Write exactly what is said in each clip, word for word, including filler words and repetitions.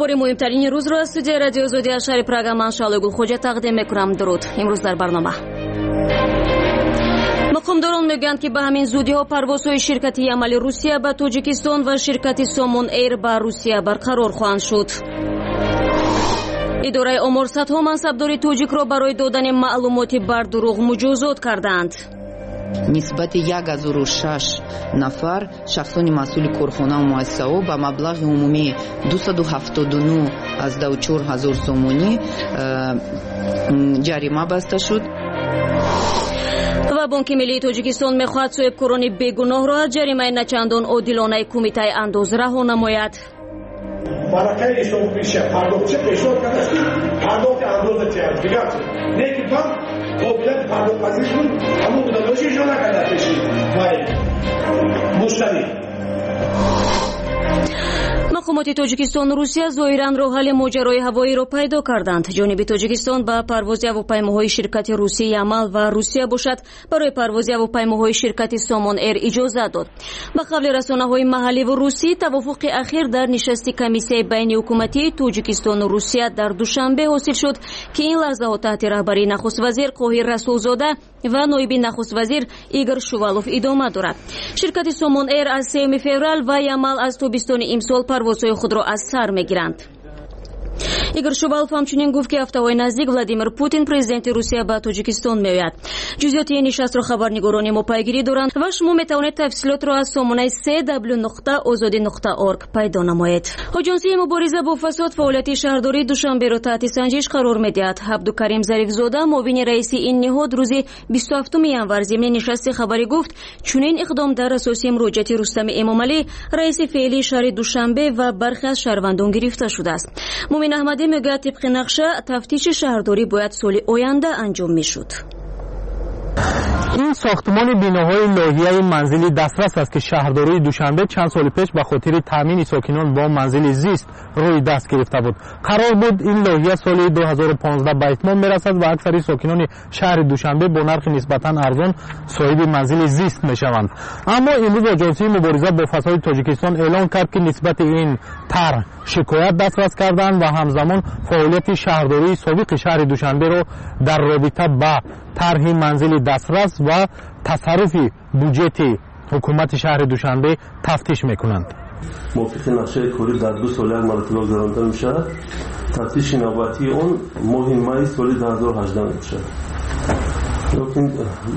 ахбори муҳимтарини рӯзро аз студияи радиои Озодӣ аз шаҳри Прага ман Шаҳлои Гулхоҷа тақдим мекунам. дуруд. имрӯз дар барнома мақомдорон мегӯянд, ки ба ҳамин зудиҳо парвозҳои ширкати Ямали Русия ба Тоҷикистон ва ширкати Сомон Эйр ба Русия барқарор хоҳанд шуд. идораи омор садҳо мансабдори тоҷикро барои додани маълумоти бар дурӯғ муҷозот карданд. нисбати як ҳазору шаш нафар шахсони масъули корхонаву муассисаҳо ба маблағи умумии дусаду ҳафтоду нӯ аздаду чор ҳазор сомонӣ ҷарима баста шуд. ва Бонки Миллии Тоҷикистон мехоҳад соҳибкорони бегуноҳро аз ҷаримаи начандон одилонаи Кумитаи андоз раҳо намояд. Балакай ишон пиша пардохтчи пешниҳод кардааст, ки пардохти андоза чи аст. Дигар чи? Не ки банк қобилияти пардохтпазирӣ ҳамон гузароиши ишон накарда пеши вай муштарӣ. мақомоти Тоҷикистон Русия зоҳиран роҳ ҳалли моҷарои ҳавоиро пайдо карданд. ҷониби Тоҷикистон ба парвози ҳавопаймоҳои ширкати Русии Ямал ва Русия бошад барои парвози ҳавопаймоҳои ширкати Сомон Эйр иҷозат дод. ба қавли расонаҳои маҳалливу русӣ, тавофуқи ахир дар нишасти комиссияи байни ҳукуматии Тоҷикистону Русия дар душанбе ҳосил шуд, ки ин лаҳзаҳо таҳти раҳбарии нахуст-вазир Қоҳир Расулзода ва ноиби нахуст-вазир Игор Шувалов идома дорад. ширкати Сомон Эйр аз сеюми феврал ва Ямал аз тобистони имсол парвозҳои худро аз сар мегиранд. Игор Шувалов ҳамчунин гуфт, ки ҳафтаҳои наздик Владимир Путин президенти Русия ба Тоҷикистон меояд. ҷузъиёти ин нишастро хабарнигорони мо пайгирӣ доранд ва шумо метавонед тафсилотро аз сомонаи се w нуқта озодӣ нуқта орг пайдо намоед. Оҷонсияи мубориза бо фасод фаъолияти шаҳрдории Душанберо таҳти санҷиш қарор медиҳад. Абдукарим Зарифзода, муовини раиси ин ниҳод, рӯзи бисту ҳафтуми январ зимни нишасти хабарӣ гуфт, чунин иқдом дар асоси муроҷиати Рустами Эмомалӣ, раиси феълии шаҳри Душанбе ва бархе аз шаҳрвандон гирифта шудааст. Мумин Аҳмадӣ мегӯяд, тибқи нақша тафтиши шаҳрдорӣ бояд соли оянда анҷом мешуд. این ساختمان بیناهای لاحیه منزلی دسترس است که شهرداری دوشنبه چند سال پیش به خاطر تامین ساکنان با منزل زیست روی دست گرفته بود. قرار بود این لاحیه سال دو هزار و پانزده به اتمام میرسد و اکثر ساکنان شهر دوشنبه با نرخ نسبتا ارزان صاحب منزل زیست میشوند. اما امروز آژانسی مبارزه با فساد تاجیکستان اعلام کرد که نسبت این طرح شکایت دسترس کردند و همزمان فعالیت شهرداری سابق شهر دوشنبه را در رابطه با طرح منزل دسترس و تصرف بودجه حکومت شهر دوشنبه تفتیش میکنند. موافق نقشه کاری در دو سال یک مرتبه گذرانده میشود. تفتیش نوبتی اون ماه می سال دو هزار و هجده میشود. لیکن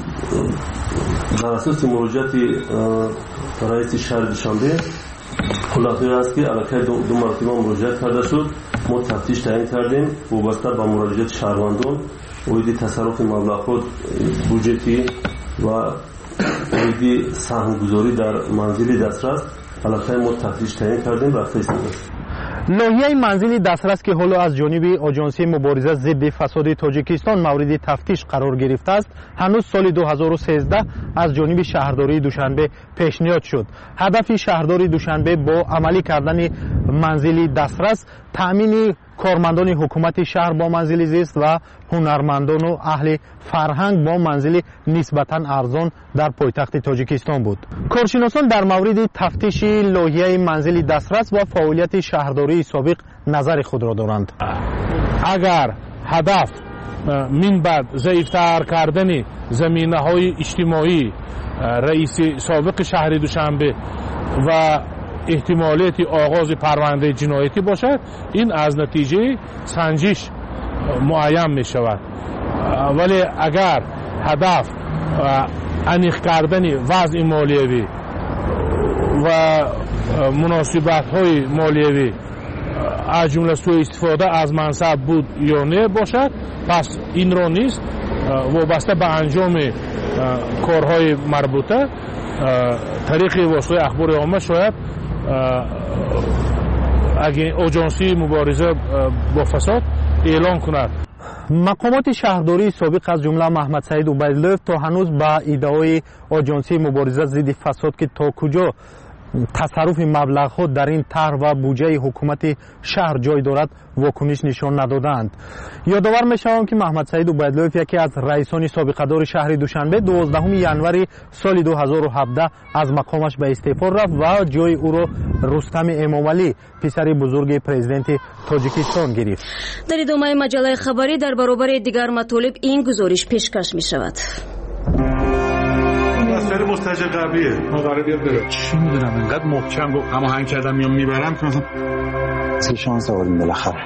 در اساس مراجعت رئیس شهر دوشنبه خلاصه است که علاقه دو, دو مرتبه مراجعت کرده شد. ما تفتیش تعیین کردیم وابسته به مراجعت شهروندان اویدی تصرف مبلغات بودجتی و اویدی سهمگذاری در منزل دسترس علاقه ما تفتیش تعیین کردیم رفته است. لاحیه منزل دسترس که حالا از جانب آژانسی مبارزه ضد فساد تاجیکستان مورد تفتیش قرار گرفته است، هنوز سال دو هزار و سیزده از جانب شهرداری دوشنبه پیشنهاد شد. هدف شهرداری دوشنبه با عملی کردن منزل دسترس تامین کارمندان حکومت شهر با منزل زیست و هنرمندان و اهل فرهنگ با منزل نسبتاً ارزان در پایتخت تاجیکستان بود. کارشناسان در مورد تفتیش لاحیه منزل دسترس و فعالیت شهرداری سابق نظر خود را دارند. اگر هدف من بعد ضعیفتر کردن زمینه‌های اجتماعی رئیس سابق شهر دوشنبه و احتمالیت آغاز پرونده جنایتی باشد، این از نتیجه سنجش معین می شود. ولی اگر هدف انیق کردن وضع مالیوی و مناسبت های مالیوی از جمله سوء استفاده از منصب بود یا نه باشد، پس این را نیست. وابسته به انجام کارهای مربوطه طریق واسطه اخبار عامه شاید اگه آژانسی مبارزه با فساد اعلان کند. مقامات شهرداری سابق از جمله محمد سعید عبیدلوف تا هنوز با ایده‌های آژانسی مبارزه ضد فساد که تا کجا تصرف مبلغ‌ها در این طرح و بودجه حکومت شهر جای دارد واکنش نشان ندادند. یادآور می‌شوم که محمد سعید عبیداللهیف یکی از رئیسان سابقه‌دار شهر دوشنبه دوازدهم ینوری سال دو هزار و هفده از مقامش به استعفا رفت و جای او را رستم امامعلی پسر بزرگ پرزیدنت تاجیکستان گرفت. در ادامه مجله خبری در برابر دیگر مطالب این گزارش پیشکش می‌شود. مسئله مستاجر قبلیه ما قراره بیاد بره. چی میدونم انقدر محکم گفت هماهنگ کردم میام میبرم که مثلا سه شانس آوردیم بالاخره.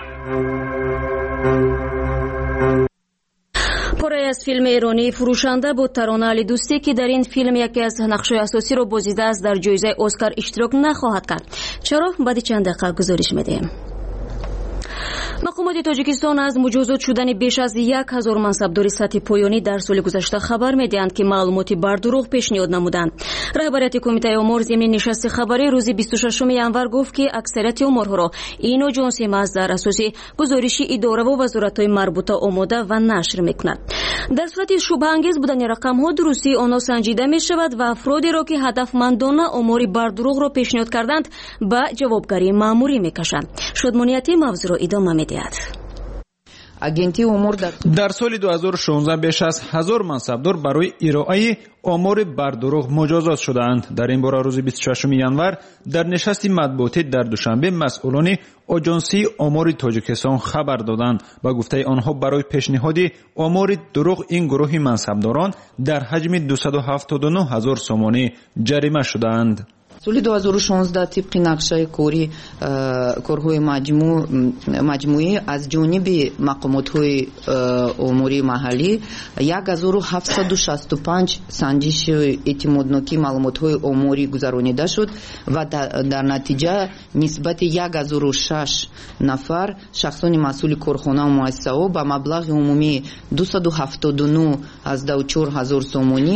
پاره از فیلم ایرانی فروشنده بود ترانه علی دوستی که در این فیلم یکی از نقش‌های اساسی را بازیده است در جایزه اسکار اشتراک نخواهد کرد. چرا؟ بعد چند دقیقه گزارش میدیم. مقامات تاجیکستان از مجازات شدن بیش از یک هزار منصبدار سطح پایانی در سال گذشته خبر میدهند که معلوماتی بر دروغ پیشنهاد نمودند. رهبریت کمیته امور ضمن نشست خبری روز بیست و ششم ینور گفت که اکثریت امورها را این آژانس محض در اساس گزارش اداره و وزارت‌های مربوطه آماده و نشر میکند. در صورت شبهه انگیز بودن رقم‌ها درستی آنها سنجیده میشود و افرادی را که هدفمندانه امور بر دروغ را پیشنهاد کردند به جوابگری مأموری میکشند. شادمانیتی موضوع را ادامه می‌دهد. агенти умур дар дар соли ду ҳазору шонздаҳ беш аз ҳазор мансабдор барои ироаи омори бардуруғ муҷозот шудаанд. дар ин бора рӯзи бисту шашуми январ дар нишасти матбуотӣ дар душанбе масъулони оҷонсии омори тоҷикистон хабар доданд. ба гуфтаи онҳо барои пешниҳоди омори дуруғ ин гурӯҳи мансабдорон дар ҳаҷми дусаду ҳафтоду нӯ ҳазор сомонӣ ҷарима шудаанд. соли ду ҳазору шонздаҳ тибқи нақшаи кори корҳои маҷмӯӣ аз ҷониби мақомотҳои умурии маҳаллӣ як ҳазору ҳафтсаду шасту панҷ санҷиши эътимоднокии маълумотҳои оморӣ гузаронида шуд ва дар натиҷа нисбати як ҳазору шаш нафар шахсони масъули корхонаву муассисаҳо ба маблағи умумии дусаду ҳафтоду нӯ ҳаздаҳу чор ҳазор сомонӣ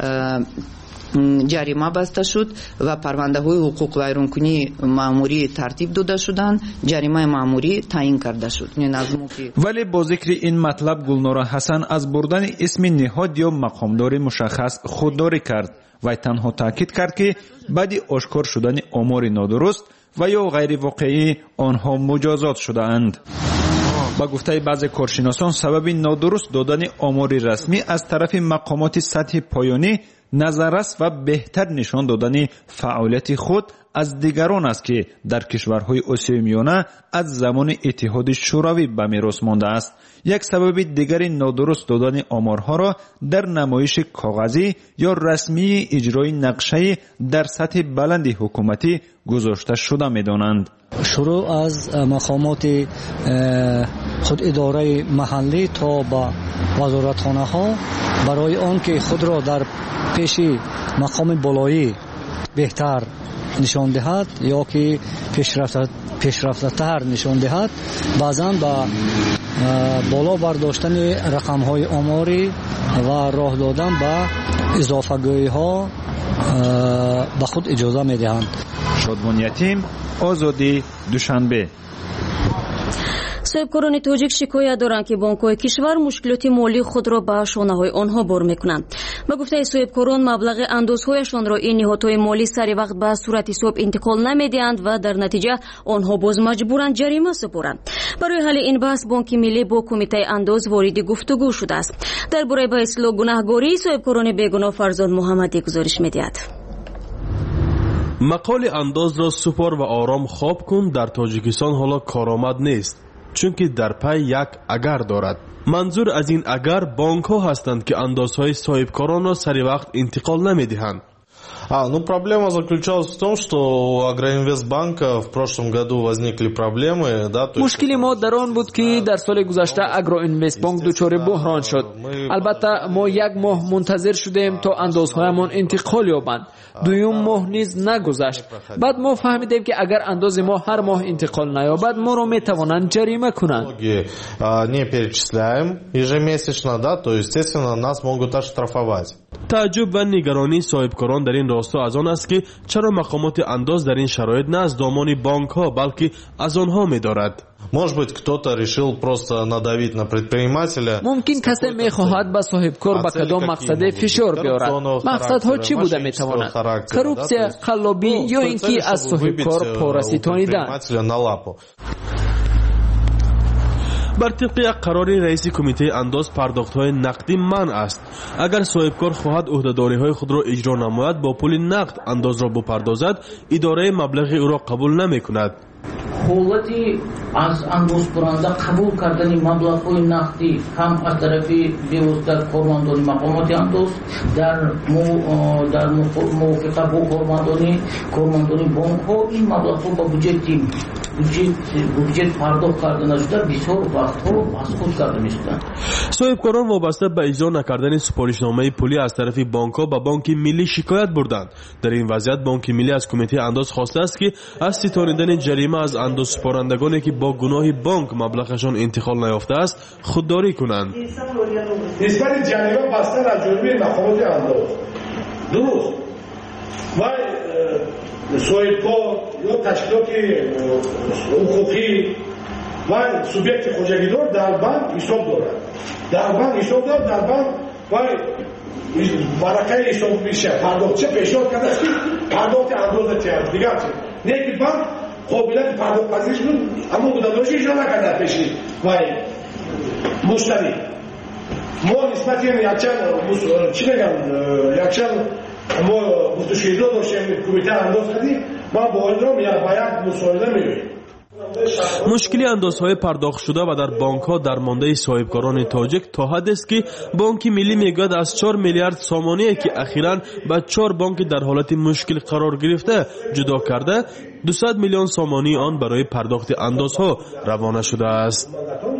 ҷарима баста шуд ва парвандаҳои ҳуқуқвайронкунии маъмурӣ тартиб дода шуданд. ҷаримаи маъмурӣ таъин карда шуд. вале бо зикри ин матлаб гулнора ҳасан аз бурдани исми неҳод ё мақомдори мушаххас худдорӣ кард. вай танҳо таъкид кард ки баъди ошкор шудани омори нодуруст ва ё ғайривоқеӣ онҳо муҷозот шудаанд. ба гуфтаи баъзе коршиносон сабаби нодуруст додани омори расмӣ аз тарафи мақомоти сатҳи поёнӣ назаррас ва беҳтар нишон додани фаъолияти худ аз дигарон аст ки дар кишварҳои осиёи миёна аз замони иттиҳоди шӯравӣ ба мерос мондааст. як сабаби дигари нодуруст додани оморҳоро дар намоиши коғазӣ ё расмии иҷрои нақшаи дар сатҳи баланди ҳукуматӣ гузошта шуда медонанд. шурӯъ аз мақомоти худидораи маҳаллӣ то ба вазоратхонаҳо барои он ки худро дар пеши мақоми болоӣ беҳтар нишон диҳад ё ки пешрафтатар нишон диҳад баъзан ба боло бардоштани рақамҳои оморӣ ва роҳ додан ба изофагӯиҳо ба худ иҷоза медиҳанд. шодмониятим озодӣ душанбе. соҳибкорони тоҷик шикоят доранд ки бонкҳои кишвар мушкилоти молии худро ба шонаҳои онҳо бор мекунанд. ба гуфтаи соҳибкорон маблағи андозҳояшонро ин ниҳодҳои молӣ сари вақт ба сурати ҳисоб интиқол намедиҳанд ва дар натиҷа онҳо боз маҷбуранд ҷарима супоранд. барои ҳалли ин баҳс бонки миллӣ бо кумитаи андоз вориди гуфтугӯ шудааст. дар бораи ба ислоҳ гунаҳгории соҳибкорони бегуноҳ фарзод муҳаммадӣ гузориш медиҳад. мақоли андозро супор ва ором хоб кун дар тоҷикистон ҳоло коромад нест, чунки дар пай як агар дорад. манзур аз ин агар бонкҳо ҳастанд ки андозҳои соҳибкоронро сари вақт интиқол намедиҳанд. А, ну проблема заключалась в том, что у Агроинвестбанка в прошлом году возникли проблемы, да, то есть... мушкили мо дар он буд ки дар соли гузашта Агроинвестбанк дучори буҳрон шуд. албатта мо як моҳ мунтазир шудем то андозҳоямон интиқол ёбанд. дуюм моҳ низ нагузашт. баъд мо фаҳмидем ки агар андози мо ҳар моҳ интиқол наёбад, моро метавонанд ҷарима кунанд. Не перечисляем ежемесячно, да, то естественно нас могут оштрафовать. тааҷҷуб ва нигаронии соҳибкорон дар ин راستا از آن است که چرا مقامات انداز در این شرایط نه از دامان بانک ها بلکه از آنها می‌دارد. Может быть, кто-то решил просто надавить на предпринимателя. ممکن کسی میخواهد به صاحبکار به کدام مقصد فشار بیارد. مقصدها چی بوده میتواند؟ کرپسیا، قلابی یا اینکه از صاحبکار پاراسیتانیدن. بر طبق یک قرار رئیس کمیته انداز پرداخت‌های نقدی منع است. اگر صاحبکار خواهد عهده‌داری‌های خود را اجرا نماید با پول نقد انداز را بپردازد، اداره مبلغ او را قبول نمی‌کند. حالتی از اندازپرنده قبول کردن مبلغ‌های نقدی هم از طرف بیوزده کارمندان مقامات انداز در در موافقه با کارمندان کارمندان بانک‌ها این مبلغ‌ها با بودجت بودجت پرداخت کرده نشده بسیار وقت‌ها مسکوت کرده می‌شدند. صاحبکاران وابسته به اجرا نکردن سپارشنامه پولی از طرف بانک‌ها به بانک ملی شکایت بردند. در این وضعیت بانک ملی از کمیته انداز خواسته است که از ستانیدن جریمه از انداز سپارندگانی که با گناه بانک مبلغشان انتقال نیافته است خودداری کنند. نسبت جریمه بستن از جرمی مقامات انداز درست و صاحبکار یا تشکیلات حقوقی و سوبیکت خوجگیدار در بانک حساب دارد. در بانک حساب دارد در بانک و برقه حساب میشه پرداختچه پیشنهاد کرده است که پرداخت انداز تیار دیگر چه نه که بانک قابلیت پرداخت پذیرش بود اما بوداداشی اجرا نکرده پیشی و مشتری ما نسبت یکچند چی بگم یکچند ما مستشهده داشتیم کمیته انداز کردیم ما با این را باید مساعده می‌بینیم. مشکلی اندازهای پرداخت شده و در بانک ها در مانده صاحبکاران تاجیک تا حد است که بانک ملی میگوید از چهار میلیارد سامانه که اخیراً به چهار بانک در حالت مشکل قرار گرفته جدا کرده دویست میلیون سامانه آن برای پرداخت اندازها روانه شده است.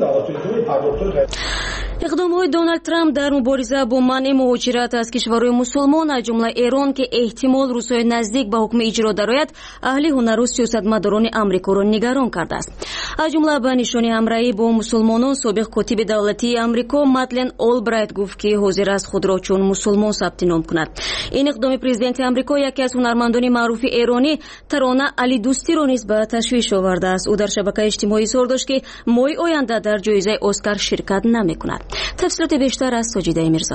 اقدام‌های دونالد ترامپ در مبارزه با منع مهاجرت از کشورهای مسلمان از جمله ایران که احتمال روزهای نزدیک به حکم اجرا درآید اهل هنر و سیاستمداران آمریکا را نگران کرده است. از جمله به نشان همراهی با مسلمانان سابق کاتب دولتی آمریکا مدلن اولبرایت گفت که حاضر است خود را چون مسلمان ثبت نام کند. این اقدام پرزیدنت آمریکا یکی از هنرمندان معروف ایرانی ترانه علی دوستی را نیز به تشویش آورده است. او در شبکه اجتماعی اظهار داشت که ماه آینده در جایزه اسکار شرکت نمی‌کند. تفصیلات بیشتر از ساجیده میرزا.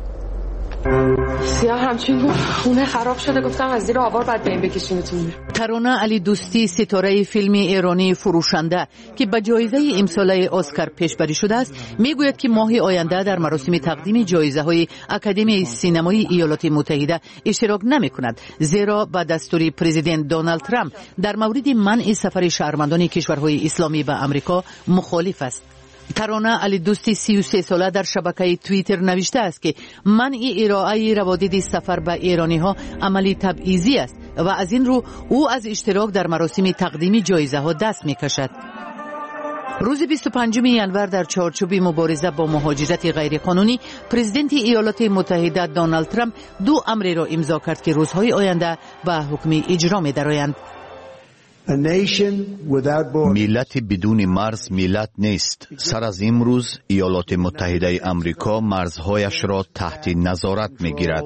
سیاه همچین گفت خونه خراب شده گفتم از زیر آوار بعد بین بکشیمتون. ترانه علی دوستی ستاره فیلم ایرانی فروشنده که به جایزه امسال اسکار پیشبری شده است میگوید که ماه آینده در مراسم تقدیم جایزه های اکادمی سینمایی ایالات متحده اشتراک نمی کند زیرا با دستور پرزیدنت دونالد ترامپ در مورد منع سفر شهروندان کشورهای اسلامی به آمریکا مخالف است. ترانه علی دوستی سی و سه ساله در شبکه توییتر نوشته است که منع ارائه روادید سفر به ایرانی ها عملی تبعیضی است و از این رو او از اشتراک در مراسم تقدیمی جایزه ها دست می کشد. روز بیست و پنجم ژانویه در چارچوب مبارزه با مهاجرت غیرقانونی پرزیدنت ایالات متحده دونالد ترامپ دو امر را امضا کرد که روزهای آینده به حکم اجرا می درآیند. ملت بدون مرز ملت نیست. سر از امروز ایالات متحده آمریکا مرزهایش را تحت نظارت می‌گیرد.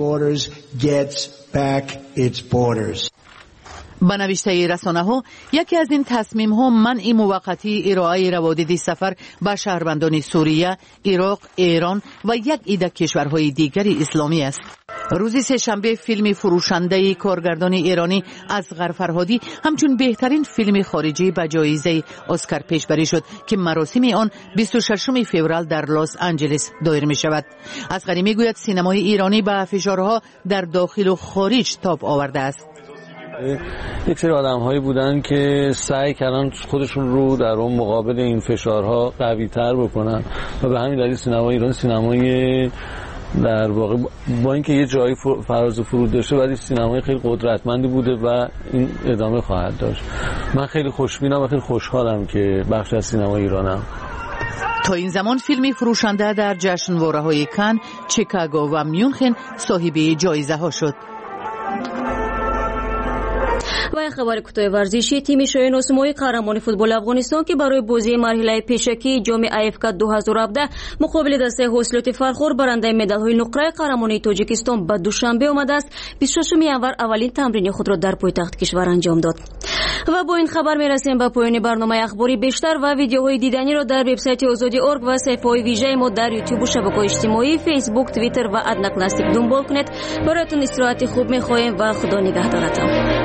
به نوشته رسانه ها یکی از این تصمیم ها منع موقتی ارائه روادید سفر به شهروندان سوریه، عراق، ایران و یک عده کشورهای دیگر اسلامی است. روز سه‌شنبه فیلم فروشنده کارگردان ایرانی اصغر فرهادی همچون بهترین فیلم خارجی به جایزه اسکار پیشبری شد که مراسم آن بیست و ششم فوریه در لس آنجلس دایر می شود. اصغری می گوید سینمای ایرانی به فشارها در داخل و خارج تاب آورده است. یک سری آدم هایی بودن که سعی کردن خودشون رو در اون مقابل این فشارها قوی تر بکنن و به همین دلیل سینمای ایران سینمای در واقع با اینکه یه جایی فراز و فرود داشته ولی سینمای خیلی قدرتمندی بوده و این ادامه خواهد داشت. من خیلی خوشبینم و خیلی خوشحالم که بخش از سینمای ایرانم. تا این زمان فیلم فروشنده در جشنواره‌های کن، چیکاگو و میونخن صاحب جایزه ها شد. و خبر کوتاه ورزشی، تیم شاهین اسماعی قهرمان فوتبال افغانستان که برای بازی مرحله پیشکی جام اف کاپ دو هزار و هفده مقابل دسته حاصلات فرخور برنده مدال‌های نقره قهرمانی تاجیکستان به دوشنبه آمده است. بیست و ششم ینور اولین تمرین خود را در پایتخت کشور انجام داد. و با این خبر میرسیم به پایان برنامه اخباری. بیشتر و ویدیوهای دیدنی را در وبسایت آزادی دات اورگ و صفحه‌های ویژه ما در یوتیوب و شبکه‌های اجتماعی فیسبوک، توییتر و ادنا کلاسیک دنبال کنید. برایتون استراحت خوب می‌خواهیم و خدا نگهدارتان.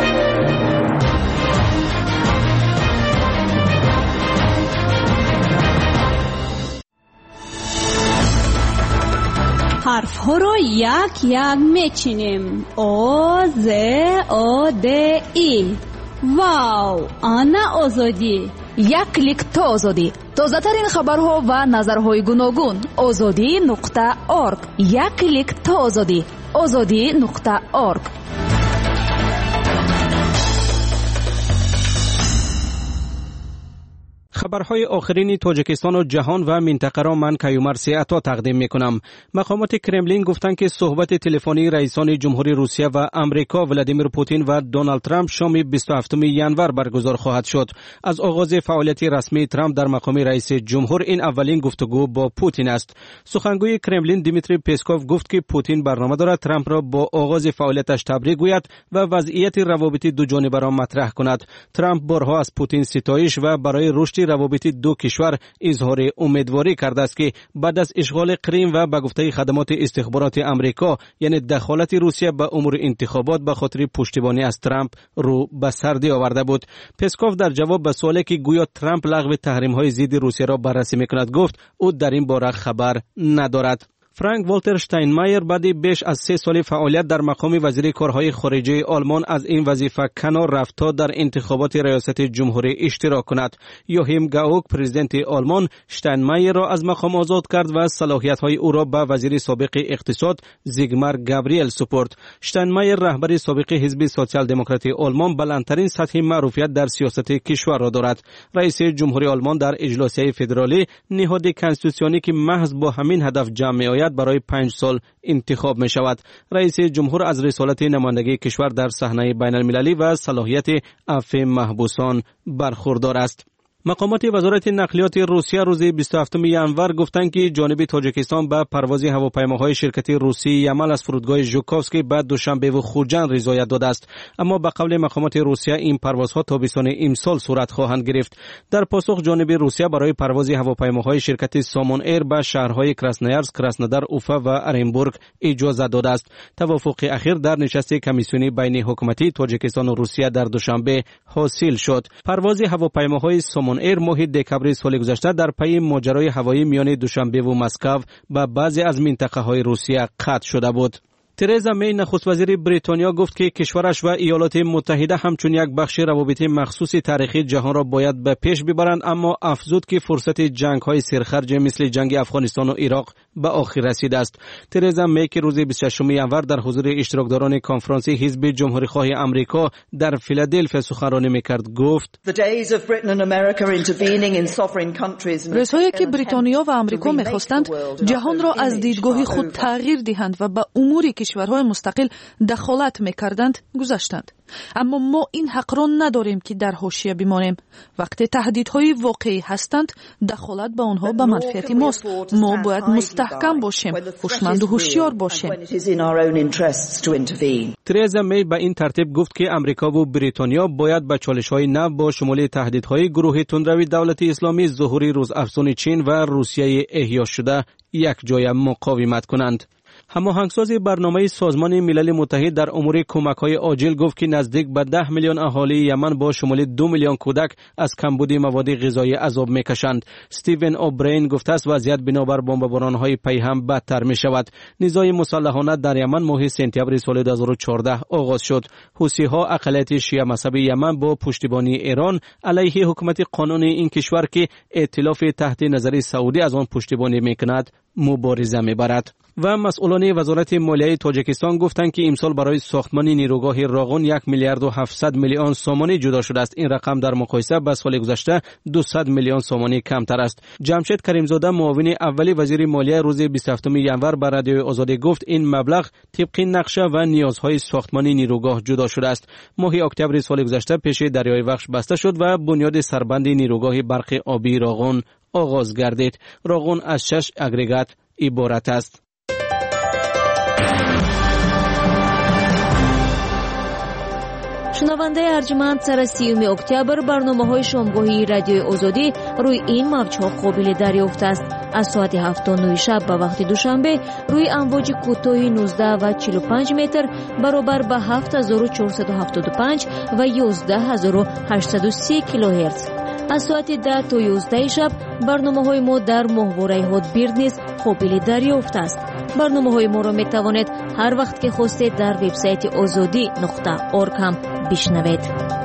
حرف ها رو یک یک میچینیم. او ز او د ای. واو، آنا آزادی. یک کلیک تا آزادی. تازه ترین خبرها و نظرهای گوناگون. آزادی نقطه اورگ. یک کلیک تا آزادی. آزادی نقطه اورگ. خبرهای آخرین تاجیکستان و جهان و منطقه را من کیومرثی عطا تقدیم میکنم. مقامات کرملین گفتند که صحبت تلفنی رئیسان جمهوری روسیه و امریکا ولادیمیر پوتین و دونالد ترامپ شام بیست و هفتم ینور برگزار خواهد شد. از آغاز فعالیت رسمی ترامپ در مقام رئیس جمهور این اولین گفتگو با پوتین است. سخنگوی کرملین دیمیتری پسکوف گفت که پوتین برنامه دارد ترامپ را با آغاز فعالیتش تبریک گوید و وضعیت روابط دو جانبه را مطرح کند. ترامپ بارها از پوتین ستایش و برای رشد روابط دو کشور اظهار امیدواری کرده است که بعد از اشغال کریم و به گفته خدمات استخبارات امریکا یعنی دخالت روسیه به امور انتخابات به خاطر پشتیبانی از ترامپ رو به سردی آورده بود. پسکوف در جواب به سوالی که گویا ترامپ لغو تحریم‌های ضد روسیه را بررسی می‌کند گفت او در این باره خبر ندارد. فرانک والتر شتاینمایر بعد بیش از سه سال فعالیت در مقام وزیر کارهای خارجه آلمان از این وظیفه کنار رفت تا در انتخابات ریاست جمهوری اشتراک کند. یوهیم گاوک پرزیدنت آلمان شتاینمایر را از مقام آزاد کرد و صلاحیت‌های او را به وزیر سابق اقتصاد زیگمار گابریل سپرد. شتاینمایر رهبر سابق حزب سوسیال دموکرات آلمان بلندترین سطح معروفیت در سیاست کشور را دارد. رئیس جمهوری آلمان در اجلاس فدرالی نهاد کنستیتوسیونی که محض با همین هدف جمع می‌آید برای پنج سال انتخاب می شود. رئیس جمهور از رسالت نمایندگی کشور در صحنه بین المللی و صلاحیت عفو محبوسان برخوردار است. مقامات وزارت نقلیات روسیه روز بیست و هفتم ینور گفتند که جانب تاجیکستان به پرواز هواپیماهای شرکت روسی یمل از فرودگاه ژوکوفسکی به دوشنبه و خوجند رضایت داده است، اما به قول مقامات روسیه این پروازها تابستان امسال صورت خواهند گرفت. در پاسخ جانب روسیه برای پرواز هواپیماهای شرکت سامون ایر به شهرهای کراسنویارسک، کراسنودار، اوفا و ارنبورگ اجازه داده است. توافق اخیر در نشست کمیسیونی بین حکومتی تاجیکستان و روسیه در دوشنبه حاصل شد. پرواز هواپیماهای سامون ایر ماه دکبر سال گذشته در پی ماجرای هوایی میان دوشنبه و مسکو به بعضی از منطقه‌های روسیه قطع شده بود. ترزا می نخست وزیر بریتانیا گفت که کشورش و ایالات متحده همچون یک بخش روابط مخصوص تاریخی جهان را باید به پیش ببرند، اما افزود که فرصت جنگ‌های سرخرج مثل جنگ افغانستان و عراق به آخر رسیده است. ترزا می که روز بیست و ششم ینور در حضور اشتراکداران کنفرانس حزب جمهوری‌خواه آمریکا در فیلادلفیا سخنرانی می‌کرد گفت: روزهایی که بریتانیا و آمریکا می‌خواستند جهان را از دیدگاه خود تغییر دهند و به امور کشورهای مستقل دخالت می‌کردند گذشتند. اما ما این حق را نداریم که در حاشیه بمانیم. وقتی تهدیدهای واقعی هستند دخالت به آنها به منفعت ماست. ما باید مستحکم باشیم، هوشمند و هوشیار باشیم. ترزا می به این ترتیب گفت که امریکا و بریتانیا باید به چالش‌های نو با شمول تهدیدهای گروه تندروی دولت اسلامی، ظهور روزافزون چین و روسیه احیا شده یک جای مقاومت کنند. هماهنگساز برنامه سازمان ملل متحد در امور کمک‌های عاجل گفت که نزدیک به ده میلیون اهالی یمن با شمول دو میلیون کودک از کمبود مواد غذایی عذاب می‌کشند. استیون اوبرین گفته است وضعیت بنابر بمباران‌های پیهم بدتر می‌شود. نزاع مسلحانه در یمن ماه سپتامبر سال دو هزار و چهارده آغاز شد. حوثی‌ها اقلیت شیعه مذهبی یمن با پشتیبانی ایران علیه حکومت قانونی این کشور که ائتلاف تحت نظر سعودی از آن پشتیبانی می‌کند مبارزه میبرد. و مسئولان وزارت مالیه تاجیکستان گفتند که امسال برای ساختمان نیروگاه راغون یک میلیارد و هفتصد میلیون سومانی جدا شده است. این رقم در مقایسه با سال گذشته دویست میلیون سومانی کمتر است. جمشید کریمزاده معاون اول وزیر مالیه روز بیست و هفتم ژانویه به رادیوی آزادی گفت این مبلغ طبق نقشه و نیازهای ساختمان نیروگاه جدا شده است. ماه اکتبر سال گذشته پیش دریای وخش بسته شد و بنیاد سربند نیروگاه برق آبی راغون آغاز گردید. راغون از شش اگریگات عبارت است. شنونده ارجمند، سر سیوم اکتبر برنامه‌های شامگاهی رادیوی آزادی روی این موج‌ها قابل دریافت است. از ساعت هفت تا نه شب به وقت دوشنبه روی امواج کوتاه نوزده و چهل و پنج متر برابر به هفت هزار و چهارصد و هفتاد و پنج و یازده هزار و هشتصد و سی کیلوهرتز. از ساعت ده تا یازده شب برنامه‌های ما در ماهواره هاتبیرد نیز قابل دریافت است. برنامه‌های ما را می‌توانید هر وقت که خواستید در وبسایت آزادی نقطه اورگ هم بشنوید.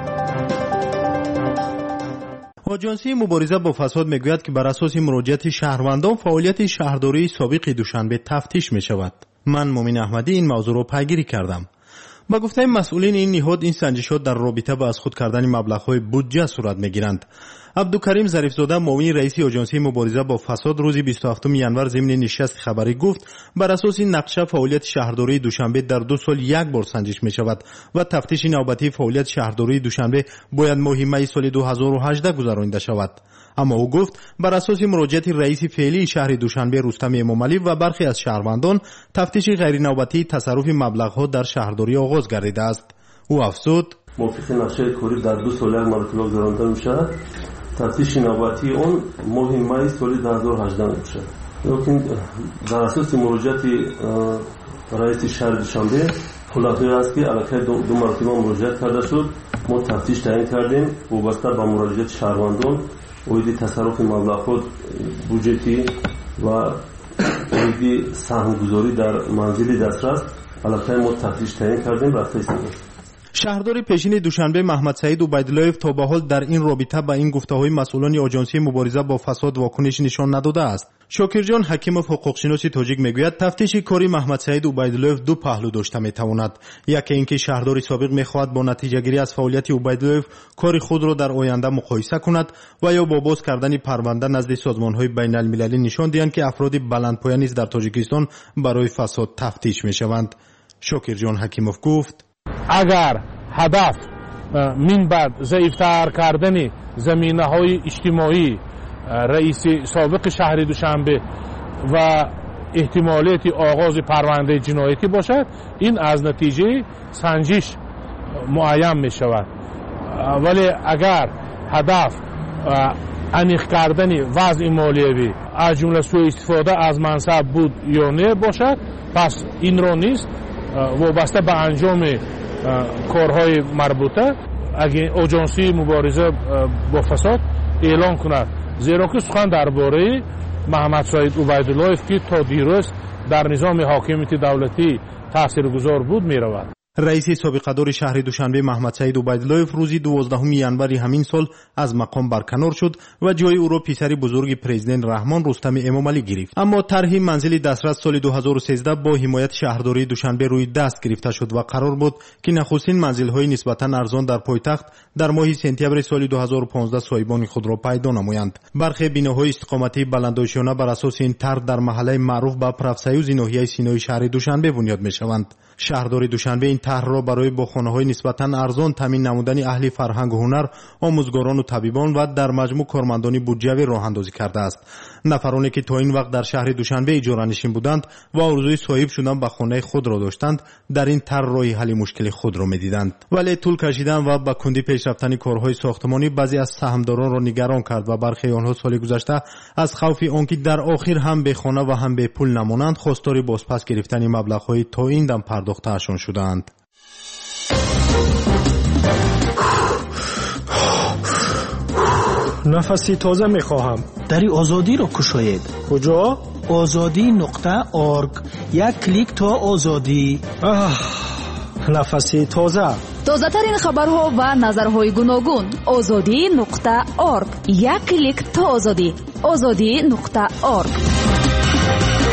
آژانسی مبارزه با فساد میگوید که بر اساس مراجعت شهروندان فعالیت شهرداری سابق دوشنبه تفتیش می‌شود. من مومن احمدی این موضوع را پیگیری کردم. با گفته مسئولین این نهاد این سنجشات در رابطه با از خود کردن مبلغ‌های بودجه صورت می‌گیرند. عبدالکریم ظریفزاده معاون رئیس آژانسی مبارزه با فساد روز بیست و هفتم ژانویه ضمن نشست خبری گفت بر اساس این نقشه فعالیت شهرداری دوشنبه در دو سال یک بار سنجش می شود و تفتیش نوبتی فعالیت شهرداری دوشنبه باید ماه می سال دو هزار و هجده گذرانده شود. اما او گفت بر اساس مراجعت رئیس فعلی شهر دوشنبه رستم امامعلی و برخی از شهروندان تفتیش غیر نوبتی تصرف مبلغ‌ها در شهرداری آغاز گردیده است. او افزود موافق نقشه کاری در دو سال یک مرتبه گذرانده می شود. تفتیش نوبتی اون ماه می سال دو هزار و هجده می شود. لیکن در اساس مراجعت رئیس شهر دوشنبه خلاصه است که علاقه دو, دو مرتبه مراجعت کرده شد. ما تفتیش تعیین کردیم وابسته به مراجعت شهروندان اویدی تصرف مبلغات بودجتی و اویدی سهمگذاری در منزل دسترس علاقه ما تفتیش تعیین کردیم رفته است. شهردار پیشین دوشنبه محمد سعید عبیداللهیف تا به حال در این رابطه با این گفته‌های مسئولان آژانسی مبارزه با فساد واکنش نشان نداده است. شاکرجان حکیمов حقوقشناس تاجیک میگوید تفتیش کاری محمد سعید عبیداللهیف دو پهلو داشته میتواند. یکی اینکه شهردار سابق میخواهد با نتیجه گیری از فعالیت عبیداللهیف کار خود را در آینده مقایسه کند و یا با باز کردن پرونده نزد سازمان‌های بین المللی نشان دهند که افراد بلندپایه نیز در تاجیکستان برای فساد تفتیش میشوند. شاکرجان حکیمov گفت اگر هدف من بعد ضعیفتر کردن زمینه‌های اجتماعی رئیس سابق شهر دوشنبه و احتمالیت آغاز پرونده جنایتی باشد، این از نتیجه سنجش معین می شود. ولی اگر هدف انیخ کردن وضع مالیوی از جمله سوء استفاده از منصب بود یا نه باشد، پس این را نیست وابسته به انجام کارهای مربوطه اگه آژانسی مبارزه با فساد اعلان کند. زیرا که سخن درباره محمد سعید عبیداللهیف که تا دیروز در نظام حاکمیت دولتی تاثیرگذار بود می رود. رئیس سابقه‌دار شهر دوشنبه محمد سعید عبیداللهیف روزی دوازدهم ژانویه همین سال از مقام برکنار شد و جای او را پسر بزرگ پرزیدنت رحمان رستم امامعلی گرفت. اما طرح منزل دسترس سال دو هزار و سیزده با حمایت شهرداری دوشنبه روی دست گرفته شد و قرار بود که نخستین منزل‌های نسبتاً ارزان در پایتخت در ماه سپتامبر سال دو هزار و پانزده صاحبان خود را پیدا نمایند. برخی بناهای استقامتی بلندوشانه بر اساس این طرح در محله معروف به پرافسیوز ناحیه سینای شهر دوشنبه بنیاد می‌شوند. شهرداری دوشنبه این طرح را برای با خانه‌های نسبتاً ارزان تامین نمودن اهل فرهنگ و هنر، آموزگاران و طبیبان و در مجموع کارمندان بودجوی راه اندازی کرده است. نفرانی که تا این وقت در شهر دوشنبه اجاره نشین بودند و آرزوی صاحب شدن به خانه خود را داشتند، در این طرح راه حل مشکل خود را می‌دیدند. ولی طول کشیدن و با کندی پیش رفتن کارهای ساختمانی بعضی از سهامداران را نگران کرد و برخی آنها سال گذشته از خوف آنکه در آخر هم به خانه و هم به پول نمانند خواستار بازپس گرفتن مبلغ‌های تا این دم پرداخته‌شان شدند. نفسی تازه میخواهم. دری آزادی را کشاید. کجا؟ آزادی نقطه اورگ. یک کلیک تا آزادی. نفسی تازه. تازه ترین خبرها و نظرهای گوناگون. آزادی نقطه اورگ. یک کلیک تا آزادی. آزادی نقطه اورگ.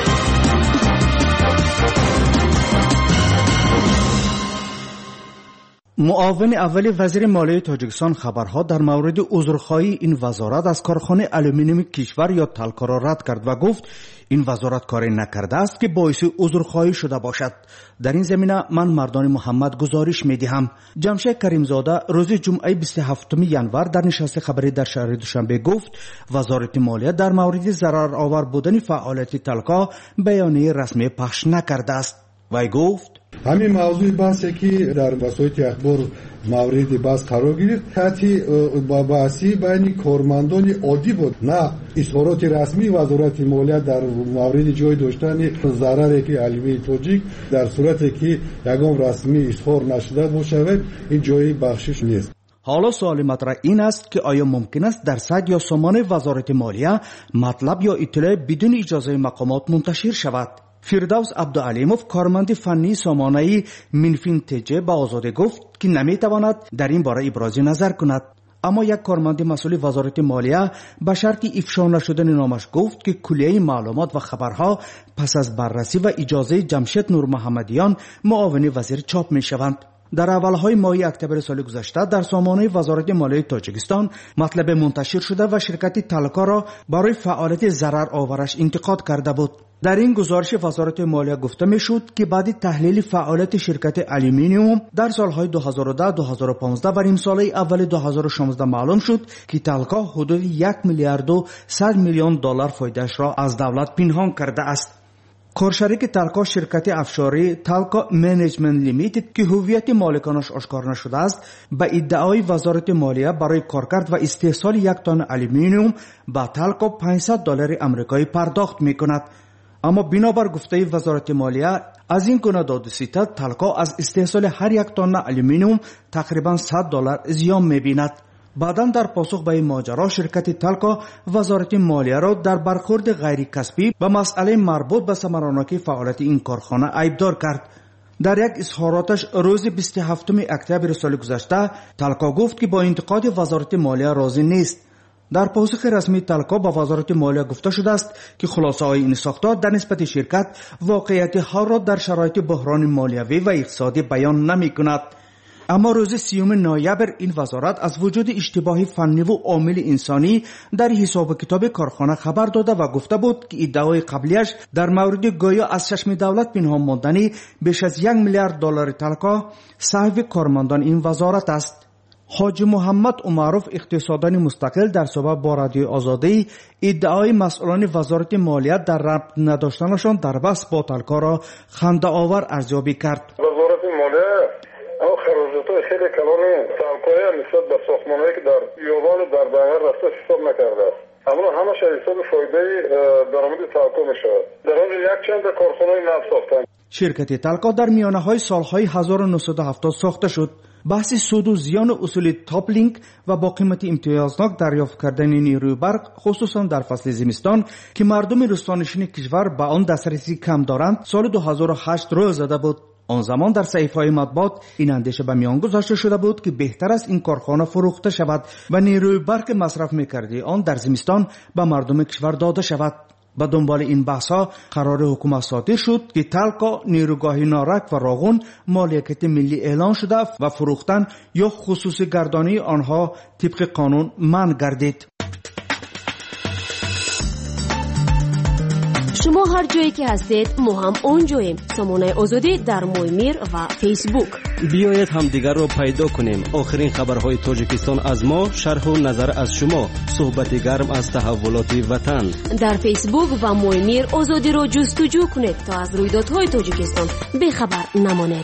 معاون اول وزیر مالیه تاجیکستان خبرها در مورد عذرخواهی این وزارت از کارخانه آلومینیوم کشور یا تالکا را رد کرد و گفت این وزارت کاری نکرده است که باعث عذرخواهی شده باشد. در این زمینه من مردان محمد گزارش میدهم. جمشید کریمزاده روز جمعه بیست و هفتم ژانویه در نشست خبری در شهر دوشنبه گفت وزارت مالیه در مورد ضرر آور بودن فعالیت تالکا بیانیه رسمی پخش نکرده است. وی گفت همین موضوع بحثی که در وسایل اخبار مورد بحث قرار گرفت حتی بحثی بین کارمندان عادی بود، نه اظهارات رسمی وزارت مالیه در مورد جای داشتن ضرری که آلومینیوم تاجیک در صورتی که یگام رسمی اظهار نشده باشه این جای بخشش نیست. حالا سوال مطرح این است که آیا ممکن است در سایت یا سامان وزارت مالیه مطلب یا اطلاع بدون اجازه مقامات منتشر شود؟ فردوس عبدالعلیموف کارمند فنی سامانه منفین تجه با آزادی گفت که نمیتواند در این باره ابراز نظر کند. اما یک کارمند مسئول وزارت مالیه به شرط افشا نشدن نامش گفت که کلیه معلومات و خبرها پس از بررسی و اجازه جمشید نور محمدیان معاون وزیر چاپ می شوند. در اولهای ماه اکتبر سال گذشته در سامانه وزارت مالیه تاجیکستان مطلب منتشر شده و شرکت تالکا را برای فعالیت ضرر آورش انتقاد کرده بود. در این گزارش وزارت مالیه گفته می شد که بعد تحلیل فعالیت شرکت آلومینیوم در سالهای دو هزار و ده دو هزار و پانزده و امسال اول دو هزار و شانزده معلوم شد که تالکا حدود یک میلیارد و صد میلیون دلار فایدهش را از دولت پنهان کرده است. کارشریک تالکا شرکت افشاری تالکا منیجمنت لیمیتد که هویت مالکانش آشکار نشده است به ادعای وزارت مالیه برای کارکرد و استحصال یک تن آلومینیوم به تالکا پانصد دلار آمریکایی پرداخت می کند. اما بنابر گفته وزارت مالیه از این گونه داد و ستد تالکا از استحصال هر یک تن آلومینیوم تقریبا صد دلار زیان می بیند. بعداً در پاسخ به این ماجرا شرکت تالکا وزارت مالیه را در برخورد غیر کسبی به مسئله مربوط به ثمراناکی فعالیت این کارخانه عیبدار کرد. در یک اظهاراتش روز بیست و هفتم اکتبر سال گذشته تالکا گفت که با انتقاد وزارت مالیه راضی نیست. در پاسخ رسمی تالکا با وزارت مالیه گفته شده است که خلاصه های این ساختار در نسبت شرکت واقعیت ها را در شرایط بحران مالیوی و اقتصادی بیان نمی کند. اما روز سیوم نوامبر این وزارت از وجود اشتباه فنی و عامل انسانی در حساب کتاب کارخانه خبر داده و گفته بود که ادعای قبلیش در مورد گویا از چشم دولت پنهان ماندنی بیش از یک میلیارد دلار تالکا صاحب کارمندان این وزارت است. حاجی محمد عمروف اقتصاددان مستقل در صحبت با رادیو آزادی ادعای مسئولان وزارت مالیه در ربط نداشتنشان در بحث با تالکا را خنده آور ارزیابی کرد. وزارت مالیه او خراجات خیلی کلانی تالکای نسبت به ساختمانهایی که در یوان و در بنگر رفته حساب نکرده است. اما همش حساب فایده درآمد تالکا میشود. در آن یک چند کارخانه نفت ساختند. شرکت تالکا در میانه های سالهای هزار و نهصد و هفتاد ساخته شد. بحث سود و زیان اصول تاپ لینک و با قیمت امتیازناک دریافت کردن نیروی برق خصوصا در فصل زمستان که مردم روستانشین کشور به آن دسترسی کم دارند سال دو هزار و هشت روی زده بود. آن زمان در صحیفه‌های مطبوعات این اندیشه به میان گذاشته شده بود که بهتر است این کارخانه فروخته شود و نیروی برق مصرف می‌کردی آن در زمستان به مردم کشور داده شود. با دنبال این بحث‌ها قرار حکومت صادر شد که تالکا نیروگاه نارک و راغون مالکیت ملی اعلان شده و فروختن یا خصوصی گردانی آنها طبق قانون منع گردید. شما هر جایی که هستید ما هم اونجاییم. سامانه آزادی در مویمیر و فیسبوک. بیایید هم دیگر رو پیدا کنیم. آخرین خبرهای تاجیکستان از ما، شرح و نظر از شما، صحبت گرم از تحولات وطن. در فیسبوک و مویمیر آزادی رو جستجو کنید تا از رویدادهای تاجیکستان بخبر نمانید.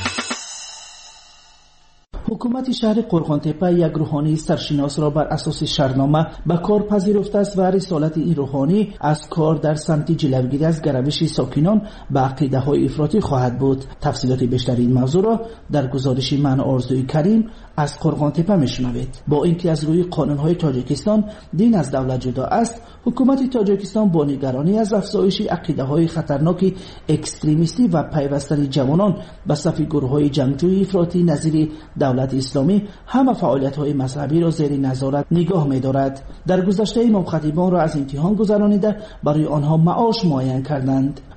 حکومت شهر قرغانتپه یک روحانی سرشناس را بر اساس شهرنامه به کار پذیرفته است و رسالت این روحانی از کار در سمت جلوگیری از گروش ساکنان به عقیده های افراطی خواهد بود. تفصیلات بیشتر این موضوع را در گزارش من آرزوی کریم از قرغانتپه میشنوید. با اینکه از روی قانون‌های تاجیکستان دین از دولت جدا است، حکومت تاجیکستان با نگرانی از افزایش عقیده‌های خطرناک اکستریمیستی و پیوستن جوانان به صف گروه‌های جنگجوی افراطی نظیر دولت اسلامی همه فعالیت‌های مذهبی را زیر نظارت نگاه می‌دارد. در گذشته امام خطیبان را از امتحان گذرانیده برای آنها معاش معین کردند.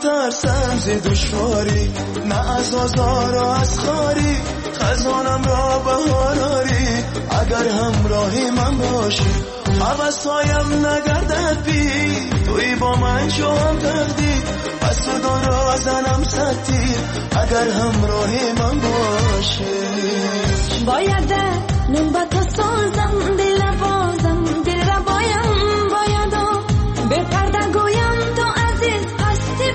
میترسم ز دشواری، نه از آزار و از خاری، خزانم را بهاراری. اگر همراهی من باشی حوضهایم نگردد بی، توی با من شوم تقدیر، پس صدا را زنم سطیر. اگر همراهی من باشی باید نون با تو سازم، دل بازم دل را بایم، باید به پرده گویم تو عزیز هستی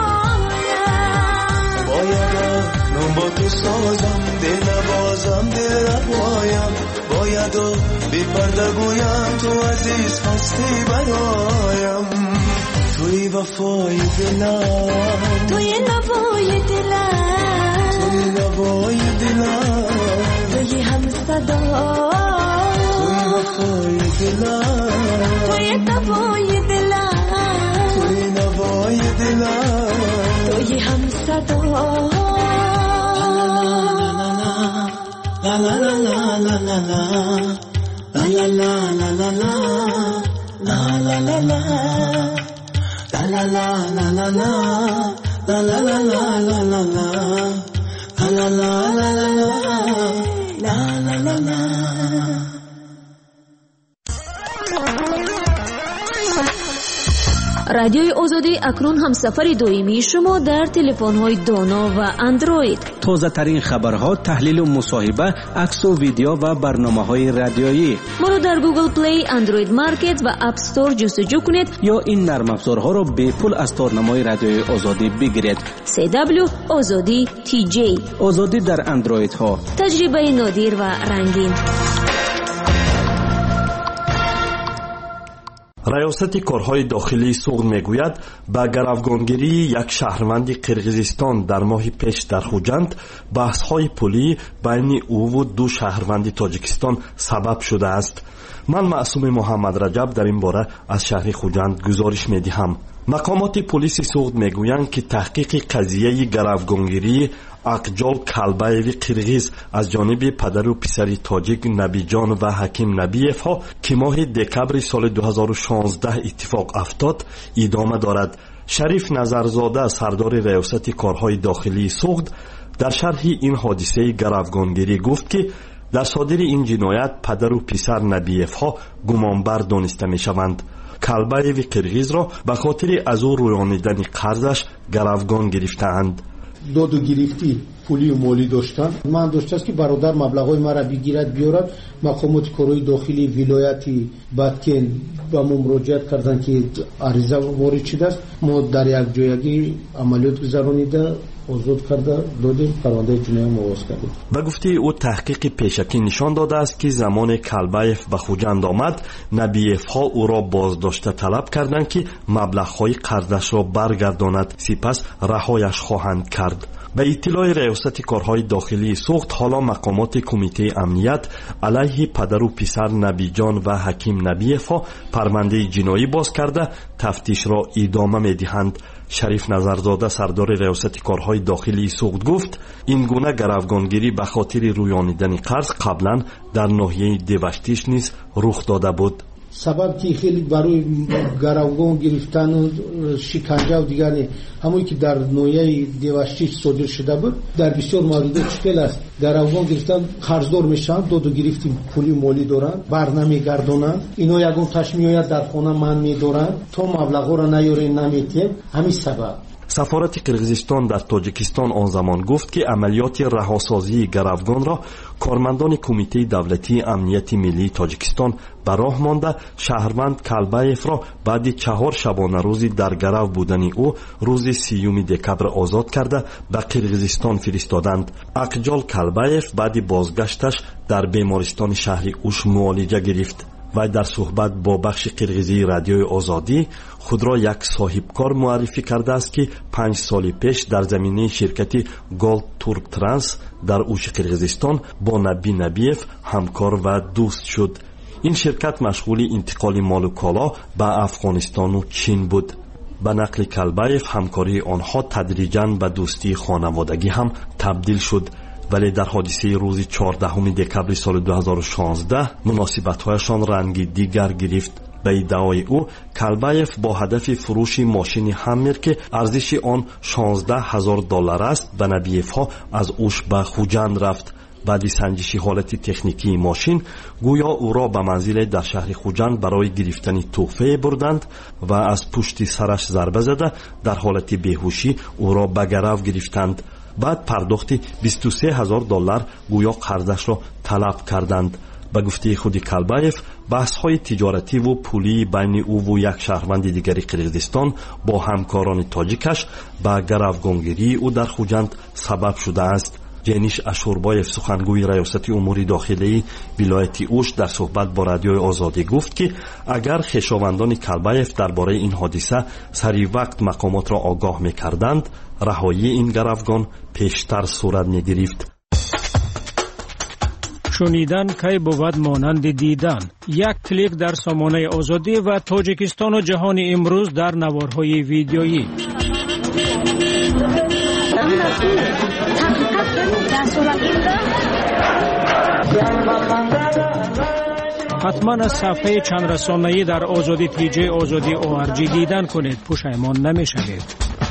برایم. باید نون با تو سازم، دل بازم دل را بایم، باید به پرده گویم تو عزیز هستی برایم. توی وفای دلم، توی نوای دلم، توی نوای دلم، توی هم صدا، توی وفای دلم، توی نوای دلم، توی نوای دلم، توی هم صدا. لا لا لا لا لا لا لا لا لا لا لا لا لا لا لا La la la la la la la la la la la la la la la la la la. رادیوی آزادی اکنون هم سفر دویمی شما در تلفن‌های دانا و اندروید. تازه ترین خبرها، تحلیل و مصاحبه، عکس و ویدیو و برنامه‌های رادیویی. ما رو در گوگل پلی، اندروید مارکت و اپ استور جستجو کنید یا این نرم افزارها رو به پول از تارنمای رادیوی آزادی بگیرید. سی دبلیو آزادی تی جی، آزادی در اندروید ها، تجربه نادر و رنگین. ریاست کارهای داخلی سوغد میگوید با گروگانگیری یک شهروند قرقیزستان در ماه پیش در خوجند بحث‌های پولی بین او و دو شهروند تاجیکستان سبب شده است. من معصوم محمد رجب در این باره از شهر خوجند گزارش میدهم. مقامات پلیس سوغد میگویند که تحقیق قضیه گروگانگیری اقجال کلبایوی قرغیز از جانب پدر و پسر تاجیک نبیجان و حکیم نبیف ها که ماه دکبر سال دو هزار و شانزده اتفاق افتاد ادامه دارد. شریف نظرزاده سردار ریاست کارهای داخلی سوغد در شرح این حادثه گروگانگیری گفت که در صادر این جنایت پدر و پسر نبیف ها گمانبر دانسته می شوند. کلبایوی قرغیز را به خاطر از او رویانیدن قرضش گروگان گرفتند. داد و گرفتی پولی و مالی داشتن. من داشته است که برادر مبلغای مرا بگیرد بیارد. مقامات کارهای داخلی ولایتی بدکن با ما مراجعت کردن که عریضه وارد شده است. ما در یک جایگی عملیات گذرانیده آزاد کرده دادیم، پرونده جنایی مواز کردیم. به گفته او تحقیق پیشکی نشان داده است که زمان کلبایف به خوجند آمد نبیف ها او را بازداشته طلب کردند که مبلغ های قرضش را برگرداند، سپس رهایش خواهند کرد. به اطلاع ریاست کارهای داخلی سوغد حالا مقامات کمیته امنیت علیه پدر و پسر نبیجان و حکیم نبیف ها پرونده جنایی باز کرده تفتیش را ادامه می‌دهند. شریف نظرزاده سردار ریاست کارهای داخلی سوغد گفت این گونه گروگانگیری به خاطر رویانیدن قرض قبلا در ناحیه دیوشتیش نیز رخ داده بود. سبب که خیلی برای گروگان گرفتن و شکنجه و دیگر همونی که در نوعیه دیوشتیش صادر شده بود در بسیار مورد چکل است. گروگان گرفتن قرضدار میشن، داد و گرفتی پولی مالی دارن، بر نمیگردونن، اینا یگون تشمیه در خانه من میدارن تا مبلغ را نیارین نمیتیم. همین سبب سفارت قرقیزستان در تاجیکستان آن زمان گفت که عملیات رهاسازی گروگان را کارمندان کمیته دولتی امنیت ملی تاجیکستان به راه مانده شهروند کلبایف را بعد چهار شبانه روزی در گرو بودن او روز سیوم دکبر آزاد کرده به قرقیزستان فرستادند. اقجال کلبایف بعد بازگشتش در بیمارستان شهر اوش معالجه گرفت. و در صحبت با بخش قرقیزی رادیوی آزادی خود را یک صاحبکار معرفی کرده است که پنج سال پیش در زمینه شرکت گولد تورک ترانس در اوش قرقیزستان با نبی نبیف همکار و دوست شد. این شرکت مشغول انتقال مال و کالا به افغانستان و چین بود. به نقل کلبایف همکاری آنها تدریجاً به دوستی خانوادگی هم تبدیل شد. ولی در حادثه روز چهاردهم دکبر سال دو هزار و شانزده مناسبت‌هایشان رنگی دیگر گرفت. ба иддаои ӯ калбаев бо ҳадафи фурӯши мошини ҳаммер ки арзиши он шонздаҳ ҳазор доллар аст ба набиевҳо аз уш ба хуҷанд рафт. баъди санҷиши ҳолати техникии мошин гӯё ӯро ба манзиле дар шаҳри хуҷанд барои гирифтани тӯҳфае бурданд ва аз пушти сараш зарба зада дар ҳолати беҳушӣ ӯро ба гарав гирифтанд. баъд пардохти бисту се ҳазор доллар гӯё қарзашро талаб карданд. ба гуфтаи худи Калбаев баҳсҳои тиҷоративу пулии байни ӯву як шаҳрванди дигари Қирғизистон бо ҳамкорони тоҷикаш ба гаравгонгирии ӯ дар хуҷанд сабаб шудааст. ҷениш ашурбоев сухангӯи раёсати умури дохилии вилояти уш дар суҳбат бо радиои озодӣ гуфт ки агар хешовандони Калбаев дар бораи ин ҳодиса сари вақт мақомотро огоҳ мекарданд, раҳоии ин гаравгон пештар сурат мегирифт. шунидан кай бувад монанди дидан. як клик дар сомонаи озодӣ ва Тоҷикистону ҷаҳони имрӯз дар наворҳои видеоӣ. ҳатман аз сафҳаи чандрасонаӣ дар озодӣ тиҷаи озодӣ о ар ҷи дидан кунед, пушаймон намешавед.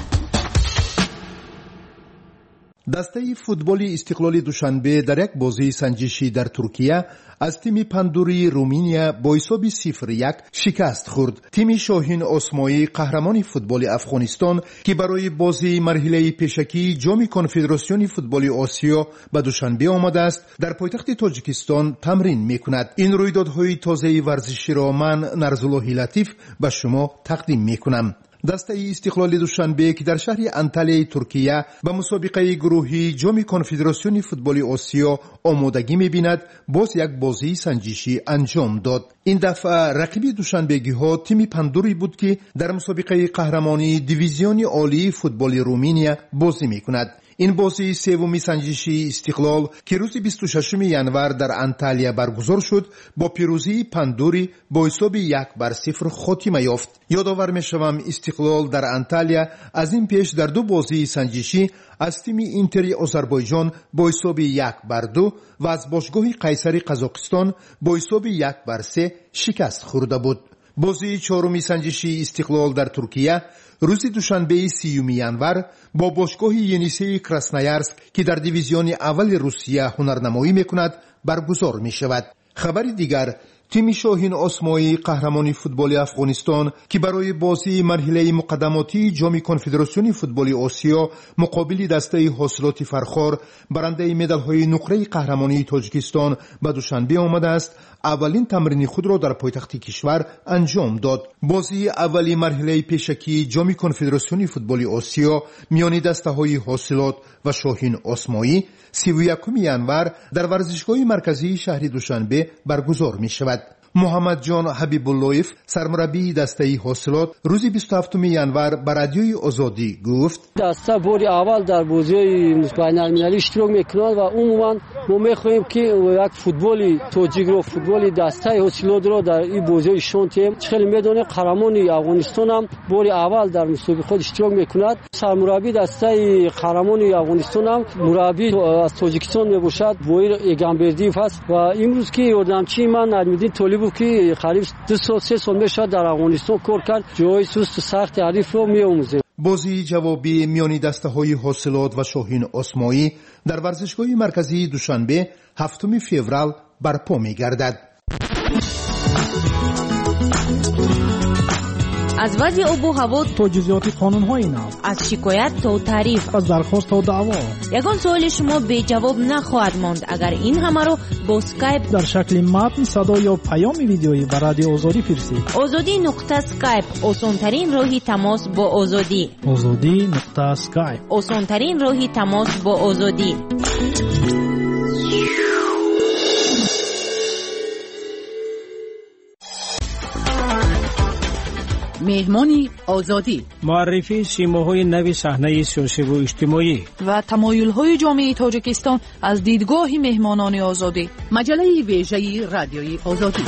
дастаи футболи истиқлоли душанбе дар як бозии санҷишӣ дар Туркия аз тими пандурии Руминия бо ҳисоби сифр як шикаст хӯрд. тими Шоҳин Осмоӣ, қаҳрамони футболи Афғонистон, ки барои бозии марҳилаи пешакии ҷоми конфедератсиони футболи Осиё ба Душанбе омадааст, дар пойтахти Тоҷикистон тамрин мекунад. ин рӯйдодҳои тозаи варзиширо ман Нарзуллоҳи Латиф ба шумо тақдим мекунам. дастаи истиқлоли душанбе ки дар шаҳри Анталияи Туркия ба мусобиқаи гурӯҳии ҷоми конфедератсиони футболи Осиё омодагӣ мебинад, боз як бозии санҷишӣ анҷом дод. ин дафъа рақиби душанбегиҳо тими пандури буд ки дар мусобиқаи қаҳрамонии дивизиони олии футболи Руминия бозӣ мекунад. ин бозии севуми санҷишии истиқлол ки рӯзи бисту шашуми январ дар Анталия баргузор шуд, бо пирӯзии пандури бо ҳисоби як бар сифр хотима ёфт. ёдовар мешавам, истиқлол дар Анталия аз ин пеш дар ду бозии санҷишӣ аз тими Интери Озарбойҷон бо ҳисоби як бар ду ва аз бошгоҳи Қайсари Қазоқистон бо ҳисоби як бар се шикаст хӯрда буд. бозии чоруми санҷишии истиқлол дар Туркия рӯзи душанбеи сиюми январ бо бошгоҳи Енисеи Красноярск ки дар дивизиони аввали Русия ҳунарнамоӣ мекунад баргузор мешавад. хабари дигар, тими Шоҳин Осмоӣ, қаҳрамони футболи Афғонистон, ки барои бозии марҳилаи муқаддамотии ҷоми конфедератсиони футболи Осиё муқобили дастаи ҳосилоти фархор барандаи медалҳои нуқраи қаҳрамонии Тоҷикистон ба Душанбе омадааст, аввалин тамрини худро дар пойтахти кишвар анҷом дод. бозии аввали марҳилаи пешакии ҷоми конфедератсиони футболи Осиё миёни дастаҳои ҳосилот ва Шоҳин Осмоӣ сиву якуми январ дар варзишгоҳи марказии шаҳри Душанбе баргузор мешавад. муҳаммадҷон ҳабибуллоев, сармураббии дастаи ҳосилот, рӯзи бисту ҳафтуми январ ба радиои Озодӣ гуфт: даста бори аввал дар бозиҳои байналмилалӣ иштирок мекунад ва умуман мо мехоҳем ки як футболи тоҷикро, футболи дастаи ҳосилотро дар ин бозиҳо ишонтем. хеле медонем қаҳрамони Афғонистон ҳам бори аввал дар мусобиқот иштирок мекунад. сармураббии дастаи қаҳрамони Афғонистон ҳам мураббӣ аз Тоҷикистон мебошад, Боир Эгамбердиев аст ва имрӯз ки ёрдамчии ман Наҷмиддин Толибов ки қариб ду сол се сол мешавад дар Афғонистон кор кард, ҷои сусту сахти ҳарифро меомӯзем. бозии ҷавобӣ миёни дастаҳои ҳосилот ва Шоҳин Осмоӣ дар варзишгоҳи марказии Душанбе ҳафтуми феврал барпо мегардад. аз вазъи обу ҳаво то ҷузъиёти қонунҳои нав, аз шикоят то таъриф, аз дархост то даъво, ягон суоли шумо беҷавоб нахоҳад монд. агар ин ҳамаро бо скайп дар шакли матн, садо ё паёми видеоӣ ба радио Озодӣ фирстед. озодӣ нуқта скайп, осонтарин роҳи тамос бо озодӣ. озодӣ нуқта скайп, осонтарин роҳи тамос бо озодӣ. меҳмони озодӣ, муаррифии симоҳои нави саҳнаи сиёсиву иҷтимоӣ ва тамоюлҳои ҷомеаи Тоҷикистон аз дидгоҳи меҳмонони озодӣ. маҷалаи вежаи радиои Озодӣ.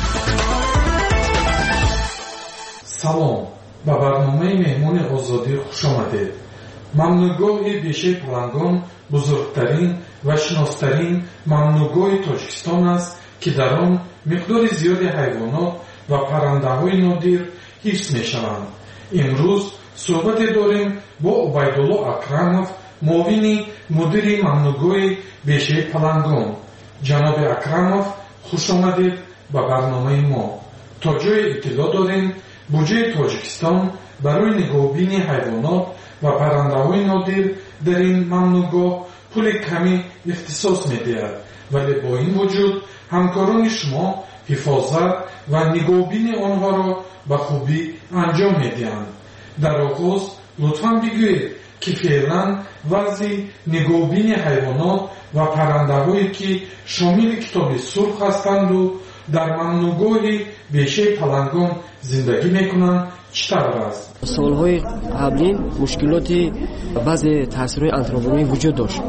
салом, ба барномаи меҳмони озодӣ хуш омадед. мамнӯъгоҳи бешепалангон бузургтарин ва шиностарин мамнӯъгоҳи Тоҷикистон аст ки дар он миқдори зиёди ҳайвонот و پرنده‌های نادر حفظ می‌شوند. امروز صحبت داریم با عبیدالله اکرمов معاون مدیر ممنوعگاه بیشه پلنگان. جناب اکرمов خوش آمدید به برنامه ما. تا جای اطلاع داریم بودجه تاجیکستان برای نگهبانی حیوانات و پرنده‌های نادر در این ممنوعگاه پول کمی اختصاص می‌دهد، ولی با این وجود همکاران شما حفاظت و نگهبانی آنها را به خوبی انجام می‌دهند. در آغاز لطفاً بگویید که فعلا وضع نگهبانی حیوانات و پرنده‌هایی که شامل کتاب سرخ هستند و در ممنوعگاه بیشه پلنگان زندگی میکنند چطور است؟ سالهای قبلی مشکلاتی بعضی تاثیرهای آنتروپوژنی وجود داشت.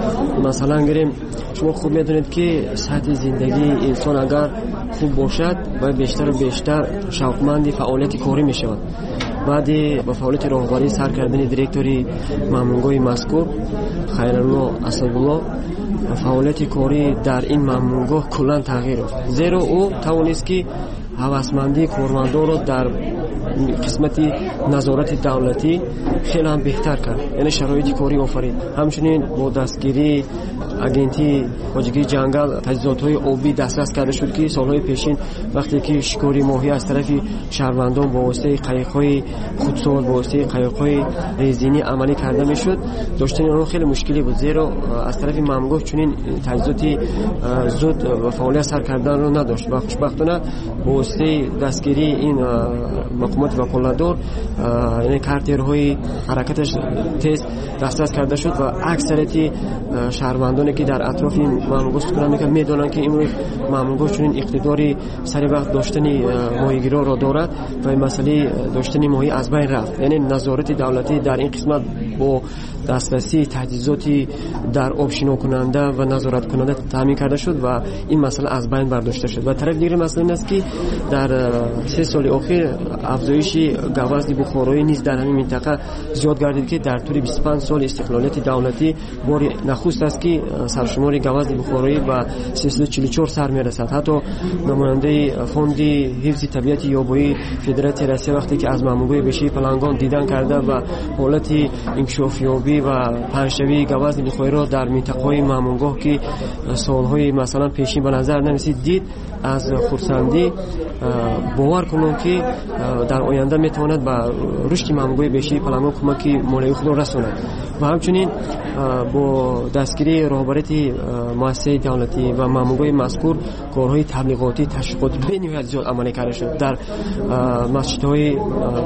مثلا گریم شما خوب میدونید که سطح زندگی انسان اگر خوب باشد و بیشتر و بیشتر شوقمند فعالیت کاری میشود. بعد با فعالیت راهبری سر کردن دیرکتوری ممنوعگاه مذکور خیرالله اسدالله فعالیت کاری در این ممنوعگاه کلا تغییر یافت، زیرا او توانست که هوسمندی کارمندان را در قسمت نظارت دولتی خیلی هم بهتر کرد، یعنی شرایط کاری آفرید. همچنین با دستگیری اگنتی خواجگی جنگل تجهیزات‌های آبی دسترس کرده شد که سالهای پیشین وقتی که شکاری ماهی از طرف شهروندان با واسطه قایق‌های خودسال با واسطه قایق‌های رزینی عملی کرده میشد، داشتن اون خیلی مشکلی بود، زیرا از طرف ممنوع چنین تجهیزاتی زود و فعالیت سر کردن رو نداشت. و خوشبختانه با واسطه دستگیری این مقامات وکالتدار یعنی کارترهای حرکتش تیز دسترس کرده شد و اکثریت شهروندانی که در اطراف این ممنوعگاه سکونت میکنند میدونن که امروز ممنوعگاه چنین اقتداری سری وقت داشتن ماهیگیرا را دارد و این مسئله داشتن ماهی از بین رفت. یعنی نظارت دولتی در این قسمت با دسترسی تجهیزاتی در آب شنا کننده و نظارت کننده تامین کرده شد و این مسئله از بین برداشته شد. و طرف دیگر مسئله این است که در سه سال اخیر افزایش گوزن بخارایی نیز در همین منطقه زیاد گردید که در طول بیست و پنج سال استقلالیت دولتی بار نخست است که سرشمار گوزن بخارایی و سیصد و چهل و چهار سر میرسد. حتی نماینده فوند حفظ طبیعت یابایی فدراسیون روسیه وقتی که از ممنوعگاه بیشه پلنگان دیدن کرده و حالت انکشاف یابی و پنجشوی گوزن بخارایی را در منطقه‌های ممنوعگاه که سالهای مثلا پیشین به نظر نمی‌رسید دید، از خرسندی باور کنم که در آینده میتواند به رشد ممنوعگاه بیشه پلنگان کمک مالی خود را رساند. و همچنین با دستگیری راهبریت مؤسسه دولتی و ممنوعگاه مذکور کارهای تبلیغاتی تشویقاتی به نهایت زیاد عملی کرده شد در مسجدهای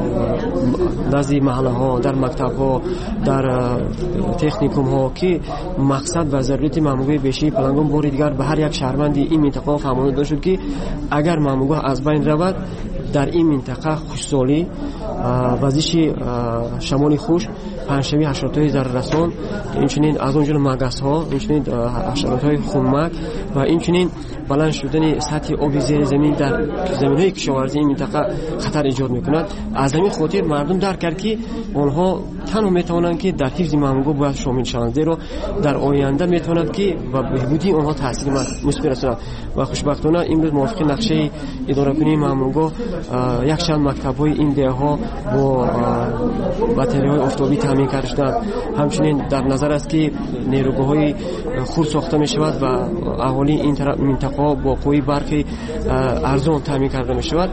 نزد محله ها، در مکتب ها، در تکنیکوم ها که مقصد و ضرورت ممنوعگاه بیشه پلنگان بار دیگر به هر یک شهروندی این منطقه فهمانده داده شد که اگر ممنوعگاه از بین رود در این منطقه خوشسالی وزش شمال خوش پنجشنبه حشرات‌های ضرررسان، اینچنین از اونجا مگس ها، اینچنین حشرات‌های خونمک و اینچنین بلند شدن سطح آب زیر زمین در زمین‌های کشاورزی این منطقه خطر ایجاد می‌کند. از همین خاطر مردم درک کرد که آنها تنها می‌توانند که در حفظ ممنوعگاه باید شامل شوند، زیرا در آینده می‌تواند که و بهبودی آنها تاثیر مثبت رساند. و خوشبختانه امروز موافق نقشه اداره کنی ممنوعگاه یک چند مکتب‌های این دهه‌ها با باتری‌های آفتابی تامین کرده شدند. همچنین در نظر است که نیروگاه‌های خرد ساخته می‌شود و اهالی این منطقه با قوی برقی ارزان تامین کرده می‌شود.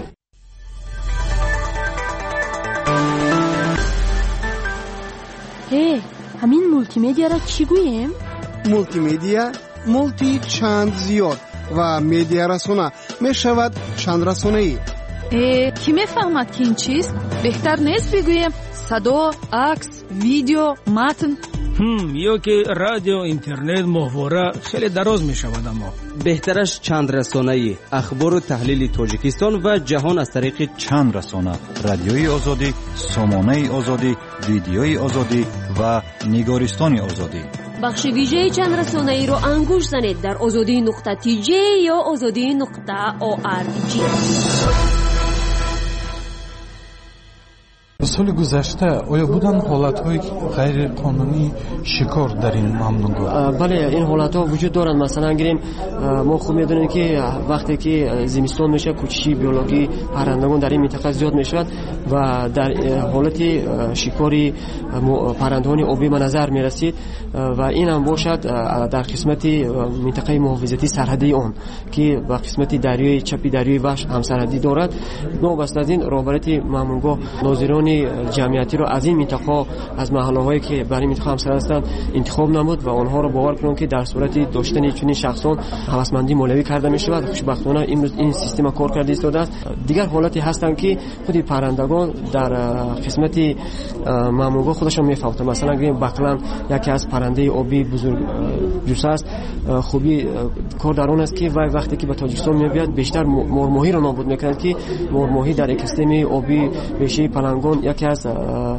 هی همین مولتی مدیا را چی گوییم؟ مولتی مدیا مولتی چند زیاد و مدیا رسانه می شود چند رسانه ای. کی میفهمد که این چیست؟ بهتر نیست بگوییم صدا، عکس، ویدیو، متن؟ هم یا که رادیو، اینترنت، محوره خیلی دراز می شود. اما بهترش چند رسانه‌ای، اخبار و تحلیل تاجیکستان و جهان از طریق چند رسانه: رادیوی آزادی، سامانه آزادی، ویدیوی آزادی و نگارستان آزادی. بخش ویژه چند رسانه‌ای رو انگوش زنید در آزادی نقطه تی جی یا آزادی نقطه او آر جی. سال گذشته آیا بودن حالت‌های غیر قانونی شکار در این ممنوعگاه؟ بله این حالت‌ها وجود دارند. مثلا گیریم ما خوب می‌دونیم که وقتی که زمستان میشه کوچشی بیولوژی پرندگان در این منطقه زیاد میشود و در حالت شکاری پرندگان آبی به نظر میرسید و این هم باشد در قسمت منطقه محافظتی سرحدی آن که با قسمت دریای چپی دریای وحش هم سرحدی دارد. نوبسته از این رهبریت ممنوعگاه ناظران جمعیتی را از این منطقه از محله‌هایی که برای منطقه همسر هستند انتخاب نمود و آنها را باور کنند که در صورت داشتن چنین شخصان هوسمندی مولوی کرده می شود. خوشبختانه امروز این سیستم کار کرده ایستاده است. دیگر حالتی هستند که خود پرندگان در قسمت ممنوعگاه خودشان میفهمند. مثلا گیم بکلن یکی از پرنده آبی بزرگ جوسه است. خوبی کار در آن است که وقتی که به تاجیکستان میآید بیشتر مرماهی را نابود میکند که مرماهی در اکوسیستم آبی بیشتر پلنگان یکی از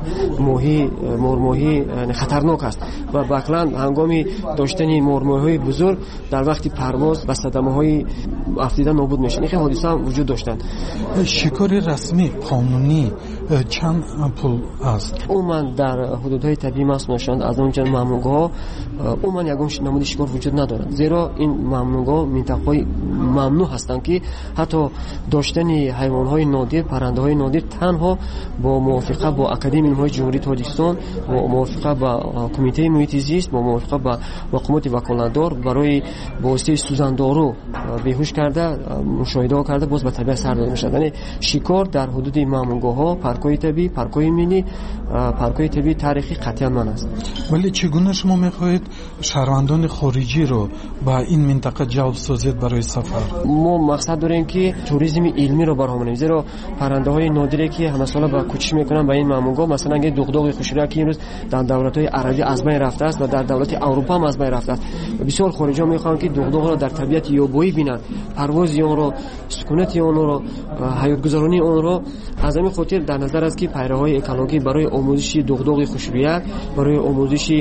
ماهی مرماهی خطرناک است و بکلن هنگامی داشتن مرماهی بزرگ در وقت پرواز به صدمه‌های افتیده نابود میشن. این حادثه هم وجود داشتند. شکار رسمی قانونی چند پول است؟ عموما در حدودهای طبیعی محسوب میشوند. از اون جمله ممنوعگاه عموما یگان نمود شکار وجود ندارد، زیرا این ممنوعگاه منطقه‌های ممنوع هستند که حتی داشتن حیوانات نادر پرنده‌های نادر تنها با موافقت با اکادمی علوم جمهوری تاجیکستان با موافقت با کمیته محیط زیست با موافقت با حکومت وکالتدار برای واسطه سوزاندارو بیهوش کرده مشاهده کرده باز به طبیعت سر داده میشد. یعنی شکار در حدود ممنوعگاه‌ها پارک‌های طبیعی پارک‌های ملی پارک‌های طبیعی تاریخی قطعاً من است. ولی چگونه شما می‌خواهید شهروندان خارجی رو با این منطقه جلب سازید برای سفر؟ ما مقصد داریم که توریسم علمی رو برهم کنیم، زیرا پرنده‌های نادری که همه ساله با کوچش میکنن به این ممنوعگاه مثلا اگه دغدغه خوشرا که امروز در دولت‌های عربی از بین رفته است و در دولت اروپا هم از بین رفته است. بسیار خارجی ها میخوان که دغدغه را در طبیعت یابویی ببینند، پرواز اون رو، سکونت اون رو، حیات گذرانی اون رو. از همین خاطر در نظر است که پیروهای اکولوژی برای آموزش دغدغه خوشرویه، برای آموزش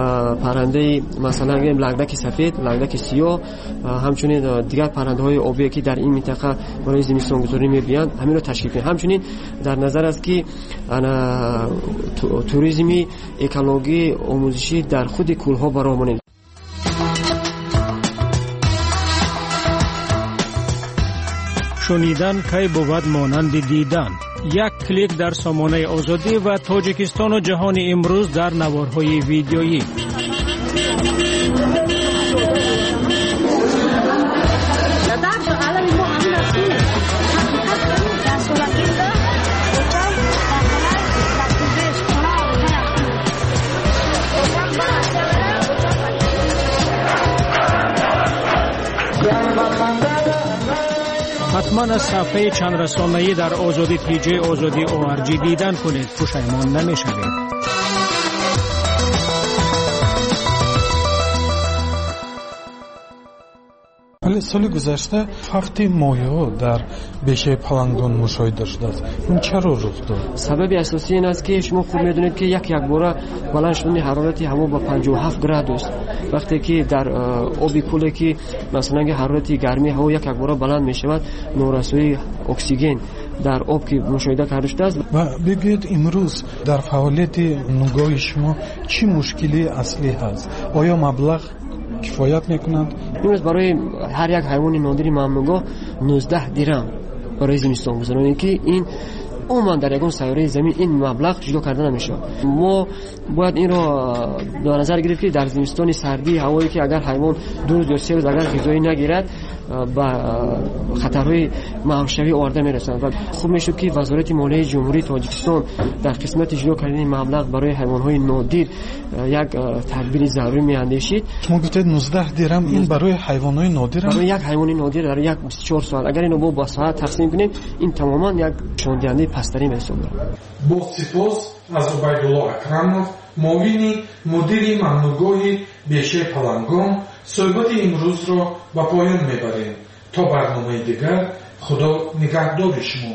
پرنده مثلا لگدک سفید، لگدک سیاه، همچنین دیگر پرنده‌های آبی که در این منطقه برای زمستان گذاری می‌بینند همین رو تشکیل کنیم. همچنین در نظر است که توریسمی اکولوژی آموزشی در خود کوه‌ها برآمده. شنیدن کی بود مانند دیدن. یک کلیک در سامانه آزادی و تاجیکستان و جهان امروز در نوارهای ویدیویی. حتما از صفحه چند رسانه‌ای در آزادی پیجی آزادی او ار جی دیدن کنید، پشیمان نمی‌شوید. ولی سال گذشته هفته مایع‌ها در بیشه پلنگان مشاهده شده است. این چرا رخ داد؟ سبب اساسی این است که شما خوب می‌دونید که یک یک بار بلند شدن حرارت هوا با پنجاه و هفت گرادوس وقتی که در آبی کوله که مثلا حرارت گرمی هوا یک یک بار بلند می‌شود، نورسایی اکسیژن در آب که مشاهده کرده شده است. و بگید امروز در فعالیت نگاه شما چی مشکلی اصلی هست؟ آیا مبلغ کفایت میکنند؟ امروز برای هر یک حیوان نادری ممنوعگاه نوزده درم برای زمستان گذارانی که این عموما در یگان سیاره زمین این مبلغ جدا کرده نمیشه. ما باید این رو در نظر گرفت که در زمستان سردی هوایی که اگر حیوان دو روز یا سه روز اگر غذایی نگیرد با خطرهای معاشوی آورده میرسند و خوب میشه که وزارت مالیه جمهوری تاجیکستان در قسمت جدا کردن مبلغ برای حیوانات نادر یک تدبیر ضروری میاندیشید. شما گفتید نوزده درم این برای حیوانات نادر برای یک حیوان نادر در یک بیست و چهار ساعت اگر اینو با ساعت تقسیم کنیم این تماما یک شوندهنده پستری حساب میشه. با سپاس از عبیدالله اکرمов معاون مدیر ممنوعگاه بیشه پلنگان صحبت امروز را به پایان میبریم. تا برنامه دیگر خدا نگهدار شما.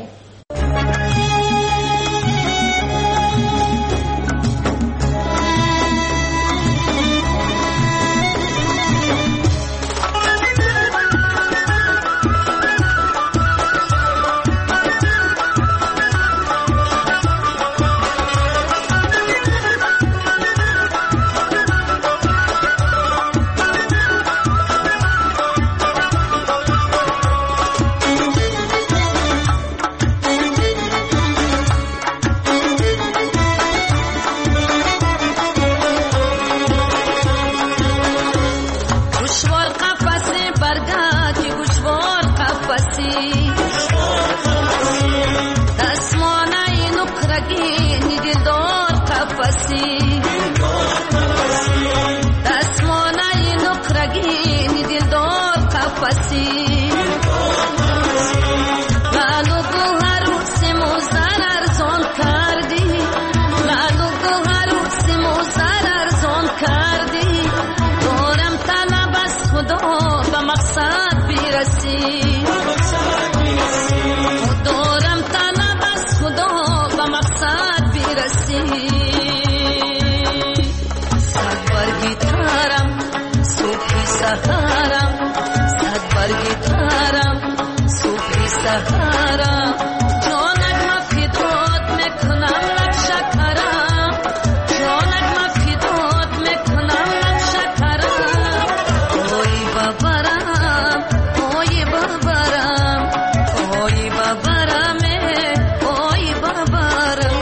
قفسی دستمانه نقرگین دلدار قفسی دستمانه نقرگین دلدار قفسی لالو گوهر سموزر ارزان کردی لالو گوهر سموزر ارزان کردی دارم طلب از خدا به مقصد برسی دارم طلب از خدا به مقصد برسی صد برگی تارم صبحی سهارم صد برگی تارم صبحی سهارم جانک ما فدات میکنم لب شکرم جانک ما فدات میکنم لب شکرم اوی ببرم اوی ببرم اوی ببرم اوی ببرم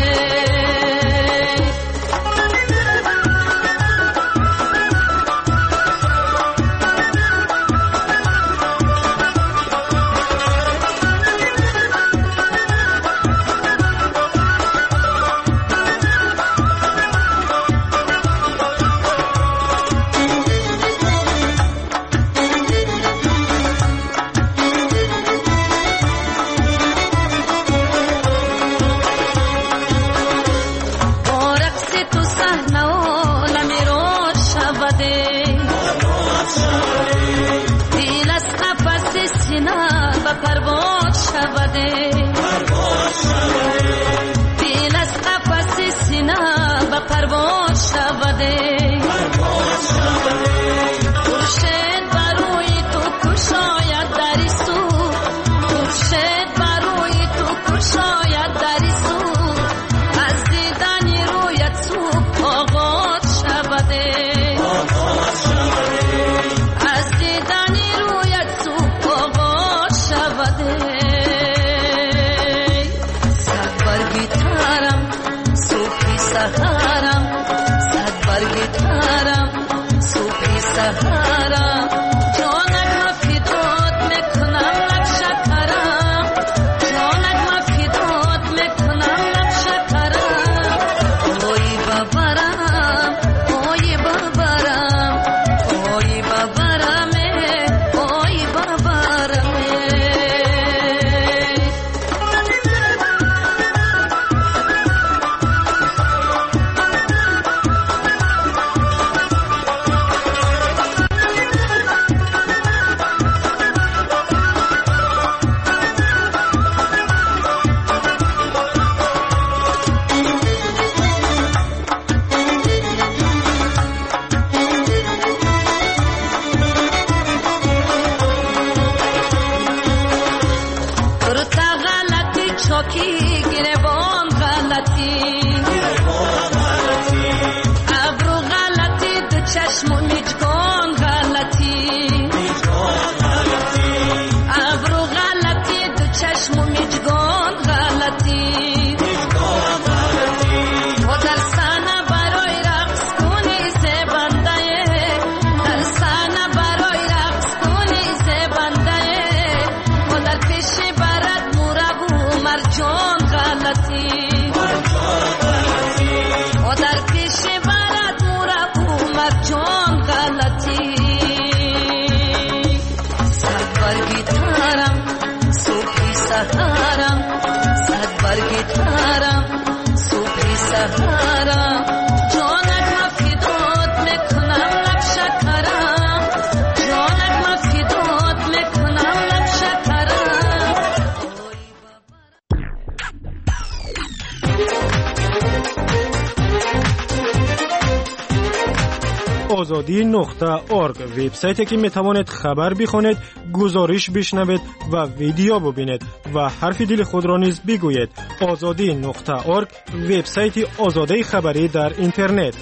آزادی نقطه ارگ وبسایتی که می توانید خبر بخونید، گزارش بشنوید و ویدیو ببینید و حرف دل خود را نیز بگویید. آزادی نقطه ارگ وبسایت آزادی خبری در اینترنت.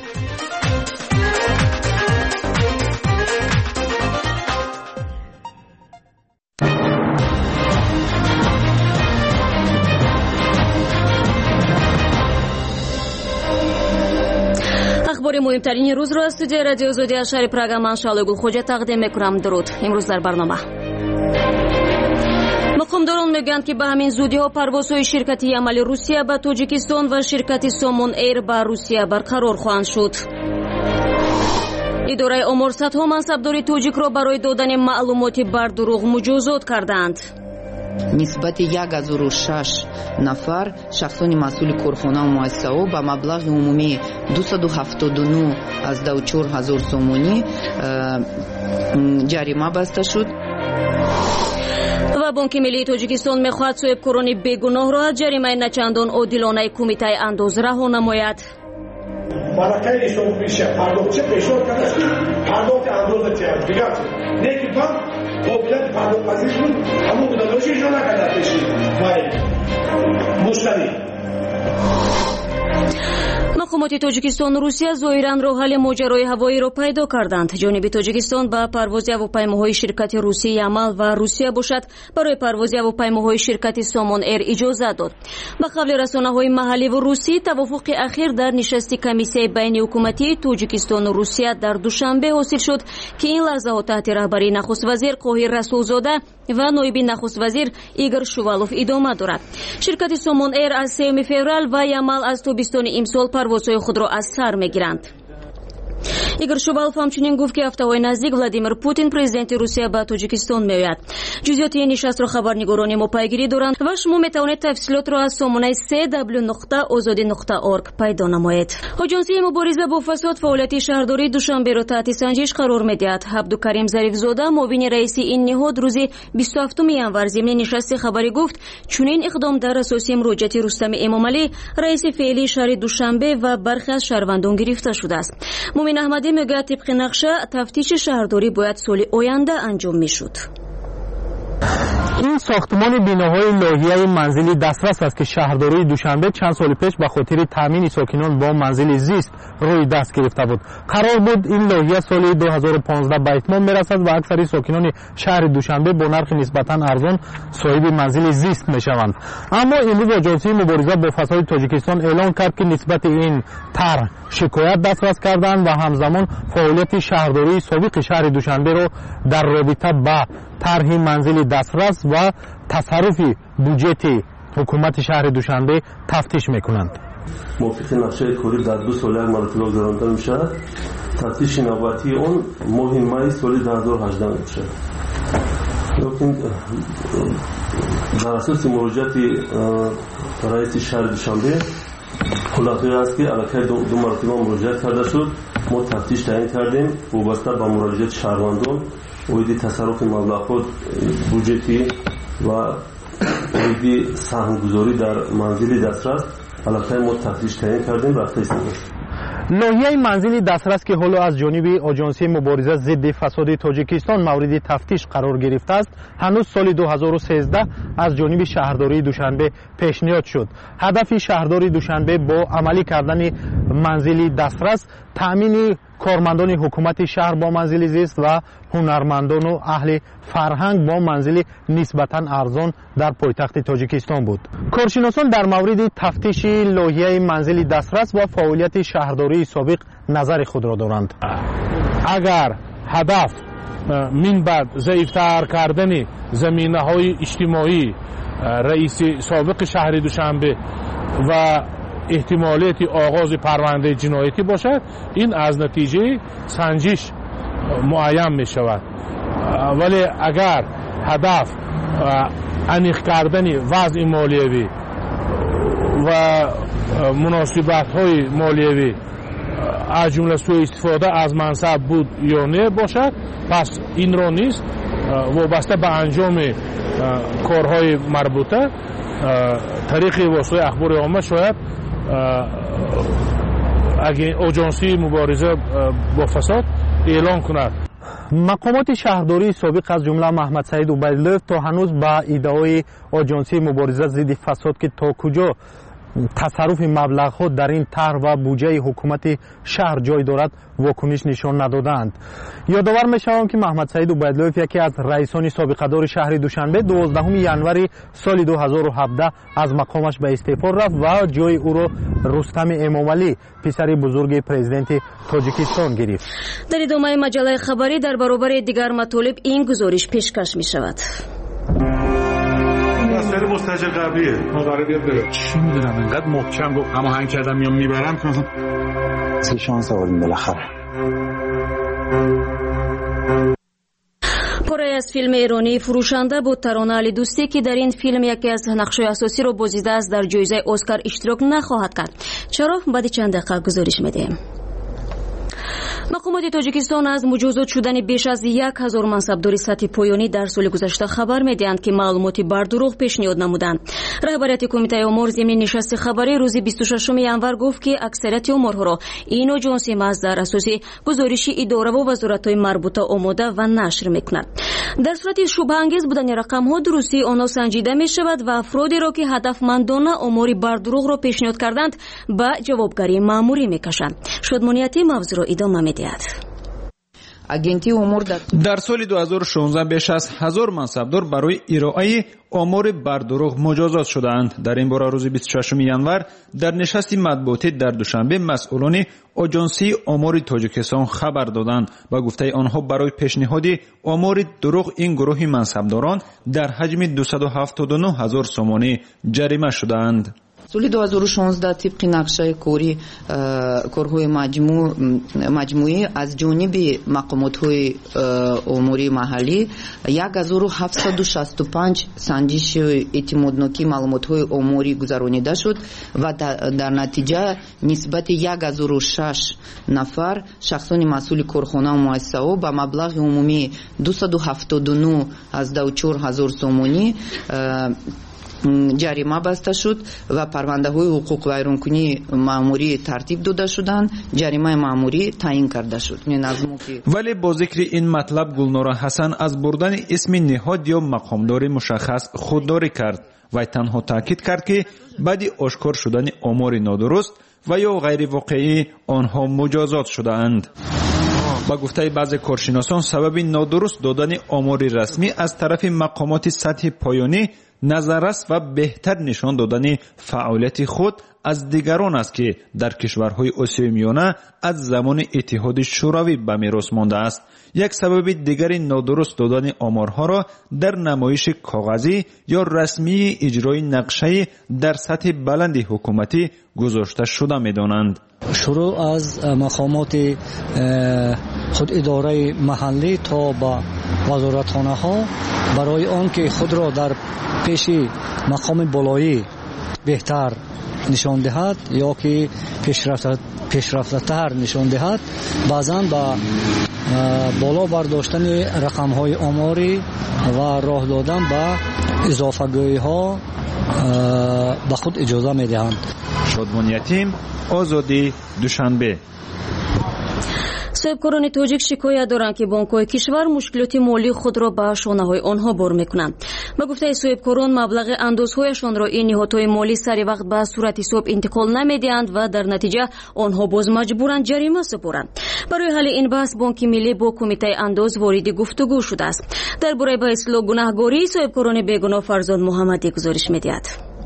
اخبار مهمترین روز را از استودیوی رادیو آزادی از شهر پراگ من شالو گل خوجا تقدیم میکنم. درود. امروز در برنامه мақомдорон мегӯянд ки ба ҳамин зудиҳо парвозҳои ширкати амали русия ба тоҷикистон ва ширкати сомон эйр ба русия барқарор хоҳанд шуд. идораи омор садҳо мансабдори тоҷикро барои додани маълумоти бар дурӯғ муҷозот карданд. нисбати як ҳазору шаш нафар шахсони масъули корхонаву муассисаҳо ба маблағи умумии дусаду ҳафтоду нӯ аздау чор ҳазор сомонӣ ҷарима баста шуд. ва бонки миллии тоҷикистон мехоҳад соҳибкорони бегуноҳро аз ҷаримаи начандон одилонаи кумитаи андоз раҳо намояд. Балакай ишон пиша пардохтчи пешор кардаш ки пардохти андоза тияд дигар не ки бам қобилияти пардохтпазир шуд ҳамон гудадоши ишон накарда пеши вай муштари. мақомоти тоҷикистону русия зоҳиран роҳҳалли моҷарои ҳавоиро пайдо карданд. ҷониби тоҷикистон ба парвози ҳавопаймоҳои ширкати русии амал ва русия бошад барои парвози ҳавопаймоҳои ширкати сомон эйр иҷозат дод. ба қавли расонаҳои маҳалливу русӣ тавофуқи ахир дар нишасти комиссияи байни ҳукуматии тоҷикистону русия дар душанбе ҳосил шуд ки ин лаҳзаҳо таҳти раҳбарии нахуствазир қоҳир расулзода ва ноиби нахуствазир игор шувалов идома дорад. ширкати сомон эйр аз сеюми феврал ва ямал аз тобистони имсол парвозҳои худро аз сар мегиранд. игор шувалов ҳамчунин гуфт ки ҳафтаҳои наздик Владимир Путин президенти Русия ба Тоҷикистон меояд. ҷузъиёти ин нишастро хабарнигорони мо пайгирӣ доранд ва шумо метавонед тафсилотро аз сомонаи се дабл ю нуқта озодӣ нуқта орг пайдо намоед. оҷонсии мубориза бо фасод фаъолияти шаҳрдории Душанберо таҳти санҷиш қарор медиҳад. Абдукарим Зарифзода муовини раиси ин ниҳод рӯзи бисту ҳафтуми январ зимни нишасти хабарӣ гуфт чунин иқдом дар асоси муроҷиати Рустами Эмомалӣ раиси феълии шаҳри Душанбе ва бархе аз шаҳрвандон гирифта шудааст. Мумин Аҳмадӣ мегӯяд тибқи нақша тафтиши шаҳрдорӣ бояд соли оянда анҷом мешуд. ин сохтмони биноҳои лоиҳаи манзили дастрас аст ки шаҳрдории Душанбе чанд соли пеш ба хотири таъмини сокинон бо манзили зист рӯи даст гирифта буд. қарор буд ин лоиҳа соли ду ҳазору понздаҳ ба итмом мерасад ва аксари сокинони шаҳри Душанбе бо нархи нисбатан арзон соҳиби манзили зист мешаванд. аммо имрӯз оҷонсии мубориза бо фасоди Тоҷикистон эълон кард ки нисбати ин тарҳ шикоят дастрас карданд ва ҳамзамон фаъолияти шаҳрдории собиқи шаҳри Душанберо дар робита ба тарҳи манзили дастрас ва тасарруфи буҷети ҳукумати шаҳри Душанбе тафтиш мекунанд. мувофиқи нақшаи кори дар ду сол як маротиба гузаронда мешавад. тафтиши навбатии он моҳи майи соли ду ҳазору ҳаждаҳ мешавад. лекин дар асоси муроҷиати раиси шаҳри Душанбе хулосаи аст ки аллакай ду маротиба муроҷиат карда шуд. мо тафтиш таъин кардем вобаста ба муроҷиати шаҳрвандон оиди тасарруфи маблағҳо буҷети ва оиди саҳмгузорӣ дар манзили дастрас аллакай мо тафтиш таъин кардем рафта истифода шуд. лоиҳаи манзили дастрас ки ҳоло аз ҷониби оҷонсии мубориза зидди фасоди Тоҷикистон мавриди тафтиш қарор гирифтааст ҳанӯз соли ду ҳазору сенздаҳ аз ҷониби шаҳрдории Душанбе пешниҳод шуд. ҳадафи шаҳрдори Душанбе бо амалӣ кардани манзили дастрас таъмини кормандони ҳукумати шаҳр бо манзили зист ва ҳунармандону аҳли фарҳанг бо манзили нисбатан арзон дар пойтахти Тоҷикистон буд. коршиносон дар мавриди тафтиши лоиҳаи манзили дастрас ва фаъолияти шаҳрдории собиқ назари худро доранд. агар ҳадаф минбаъд заифтар кардани заминаҳои иҷтимоӣ раиси собиқи шаҳри Душанбе ва احتمالیت آغاز پرونده جنایتی باشد این از نتیجه سنجش معین می شود. ولی اگر هدف انیخ کردن وضع مالیوی و مناسبت های مالیوی از جمله سوء استفاده از منصب بود یا نه باشد پس این را نیست وابسته به انجام کارهای مربوطه طریق واسطه اخبار عامه شاید اگه اجانسی مبارزه با فساد اعلان کند. مقامات شهرداری سابق از جمله محمد سعید عبیدلوف تا هنوز با ادعای اجانسی مبارزه ضد فساد که تا کجا تصرف مبلغ‌ها در این طرح و بودجه حکومت شهر جای دارد واکنش نشان ندادند. یادآور می‌شوم که محمد سعید عبیدلوف یکی از رئیسان سابقه‌دار شهر دوشنبه دوازدهم ینوری سال دو هزار و هفده از مقامش به استعفا رفت و جای او را رستم امامعلی پسر بزرگ پرزیدنت تاجیکستان گرفت. در ادامه مجله خبری در برابر دیگر مطالب این گزارش پیشکش می‌شود. مشتری مستاجر قبلیه ما قراره بیاد بره. چی میدونم اینقدر محکم گفت هماهنگ کردم میام میبرم که مثلا سه شانس آوردیم بالاخره. پاره از فیلم ایرانی فروشنده بود ترانه علی دوستی که در این فیلم یکی از نقش‌های اساسی رو بازیده است در جایزه اسکار اشتراک نخواهد کرد. چرا؟ بعد چند دقیقه گزارش میدیم. مقامات تاجیکستان از مجازات شدن بیش از یک هزار منصبدار سطح پایانی در سال گذشته خبر میدهند که معلوماتی بر دروغ پیشنهاد نمودند. رهبریت کمیته امور ضمن نشست خبری روز بیست و ششم ینور گفت که اکثریت امورها را این آژانس محض در اساس گزارش اداره و وزارت‌های مربوطه آماده و نشر میکند. در صورت شبهه انگیز بودن رقم‌ها درستی آنها سنجیده میشود و افرادی را که هدفمندانه امور بر دروغ را پیشنهاد کردند به جوابگری مأموری میکشند. شادمانیتی موضوع را ادامه می‌دهد. агенти умур дар соли ду ҳазору шонздаҳ беш аз ҳазор мансабдор барои ироаи омори бардуруғ муҷозот шудаанд. дар ин бора рӯзи бисту шашуми январ дар нишасти матбуотӣ дар душанбе масъулони оҷонсии омори тоҷикистон хабар доданд. ба гуфтаи онҳо барои пешниҳоди омори дурӯғ ин гурӯҳи мансабдорон дар ҳаҷми дусаду ҳафтоду нӯ ҳазор сомонӣ ҷарима шудаанд. соли ду ҳазору шонздаҳ тибқи нақшаи кори корҳои маҷмӯӣ аз ҷониби мақомотҳои омурии маҳаллӣ як ҳазору ҳафтсаду шасту панҷ санҷиши эътимоднокии маълумотҳои омурӣ гузаронида шуд ва дар натиҷа нисбати як ҳазору шаш нафар шахсони масъули корхонаву муассисаҳо ба маблағи умумии дусаду ҳафтоду нӯ ҳаздаҳу чор ҳазор сомонӣ ҷарима баста шуд ва парвандаҳои ҳуқуқвайронкунии маъмурӣ тартиб дода шуданд. ҷаримаи маъмурӣ таъин карда шуд. вале бо зикри ин матлаб гулнора ҳасан аз бурдани исми неҳод ё мақомдори мушаххас худдорӣ кард. вай танҳо таъкид кард ки баъди ошкор шудани омори нодуруст ва ё ғайривоқеӣ онҳо муҷозот шудаанд. ба гуфтаи баъзе коршиносон сабаби нодуруст додани омори расмӣ аз тарафи мақомоти сатҳи поёнӣ назаррас ва беҳтар нишон додани фаъолияти худ аз дигарон аст ки дар кишварҳои осиёи миёна аз замони иттиҳоди шӯравӣ ба мерос мондааст. як сабаби дигари нодуруст додани оморҳоро дар намоиши коғазӣ ё расмии иҷрои нақшаи дар сатҳи баланди ҳукуматӣ гузошта шуда медонанд. шурӯъ аз мақомоти худидораи маҳаллӣ то ба вазоратхонаҳо барои он ки худро дар пеши мақоми болоӣ беҳтар нишон диҳад ё ки пешрафтатар нишон диҳад баъзан ба боло бардоштани рақамҳои оморӣ ва роҳ додан ба изофагӯиҳо ба худ иҷоза медиҳанд. шодмониятим озодӣ душанбе. соҳибкорони тоҷик шикоят доранд ки бонкҳои кишвар мушкилоти молии худро ба шонаҳои онҳо бор мекунанд. ба гуфтаи соҳибкорон маблағи андозҳояшонро ин ниҳодҳои молӣ сари вақт ба сурати ҳисоб интиқол намедиҳанд ва дар натиҷа онҳо боз маҷбуранд ҷарима супоранд. барои ҳалли ин баҳс бонки миллӣ бо кумитаи андоз вориди гуфтугӯ шудааст. дар бораи ба ислоҳ гунаҳгории соҳибкорони бегуноҳ фарзод муҳаммадӣ гузориш медиҳад.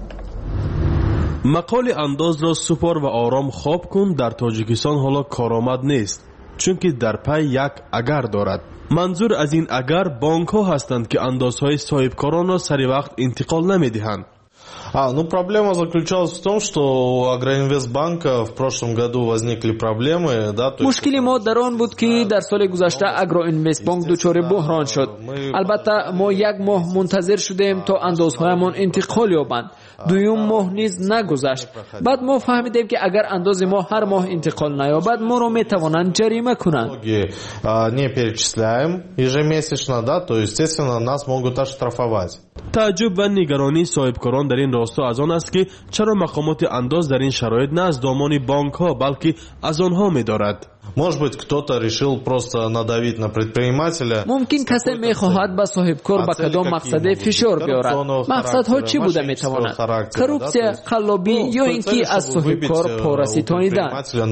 мақоли андозро супор ва ором хоб кун дар тоҷикистон ҳоло коромад нест, чунки дар пай як агар дорад. манзур аз ин агар бонкҳо ҳастанд ки андозҳои соҳибкоронро сари вақт интиқол намедиҳанд. А, ну проблема заключалась в том, что у Агроинвестбанка в прошлом году возникли проблемы, да, то есть... мушкили мо дар он буд ки дар соли гузашта Агроинвестбанк дучори буҳрон шуд. албатта мо як моҳ мунтазир шудем то андозҳоямон интиқол ёбанд. дуюм моҳ низ нагузашт. баъд мо фаҳмидем ки агар андози мо ҳар моҳ интиқол наёбад, моро метавонанд ҷарима кунанд. Не перечисляем ежемесячно, да, то естественно нас могут оштрафовать. тааҷҷуб ва нигаронии соҳибкорон дар ин росто аз он аст ки чаро мақомоти андоз дар ин шароит на аз домони бонкҳо, балки аз онҳо медорад. Может быть, кто-то решил просто надавить на предпринимателя. мумкин касе мехоҳад ба соҳибкор ба кадом мақсаде фишор биёрад. мақсадҳо чӣ буда метавонад? коррупсия, қаллобӣ ё ин ки аз соҳибкор пора ситонидан.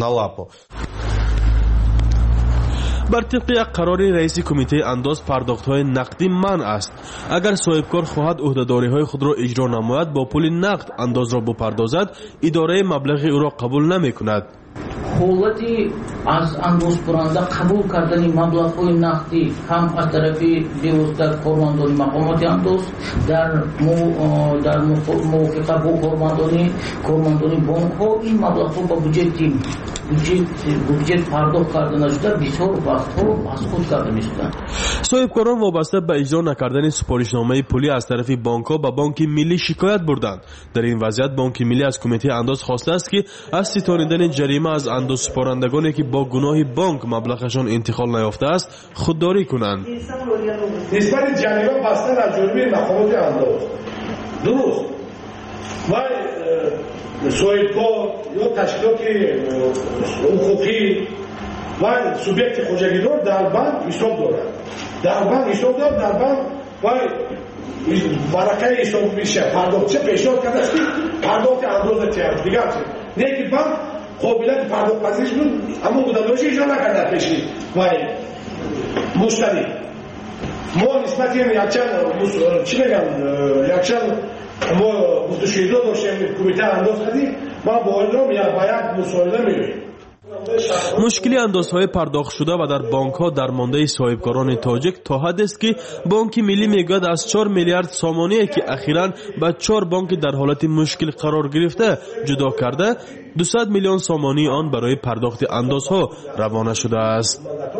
бар тибқи як қарори раиси кумитаи андоз пардохтҳои нақдӣ манъ аст. агар соҳибкор хоҳад уҳдадориҳои худро иҷро намояд, бо пули нақд андозро бипардозад, идораи маблағи ӯро қабул намекунад. ҳолати аз андозбуранда қабул кардани маблағҳои нақдӣ ҳам аз тарафи бевосита кормандони мақомоти андоз дар дар мувофиқа бо кормандони кормандони бонкҳо ин маблағҳо ба буҷети буҷет пардохт карда нашуда бисёр вақтҳо масқут карда мешуданд. соҳибкорон вобаста ба иҷро накардани супоришномаи пулӣ аз тарафи бонкҳо ба бонки миллӣ шикоят бурданд. дар ин вазъият бонки миллӣ аз кумитаи андоз хостааст ки аз ситонидани ҷарима аз андозсупорандагоне ки бо гуноҳи бонк маблағашон интиқол наёфтааст худдорӣ кунанд. нисбати ҷарима бастан аз ҷониби мақомоти андоз дуруст вай соҳибкор ё ташкилоти ҳуқуқӣ ва субъекти хоҷагидор дар банк ҳисоб дорад. дар банк ҳисоб дорад дар банк вай барақаи ҳисобиша пардохтча пешниҳод кардааст ки пардохти андоза тиям дигар чи не ки банк қобилияти пардохтпазириш буд аммо гудамдоши иҷро накарда пеши вай муштарӣ мо нисбати якчанд чӣ мегам якчанд мо гуфтушуидо доштем кумитаи андоз кардем ман бо онро ба як мусоида меоем. мушкили андозҳои пардохтшуда ва дар бонкҳо дар мондаи соҳибкорони тоҷик то ҳаддест ки бонки миллӣ мегӯяд аз чор миллиард сомоние ки ахиран ба чор бонки дар ҳолати мушкил қарор гирифта ҷудо карда дусад миллион сомонии он барои пардохти андозҳо равона шудааст.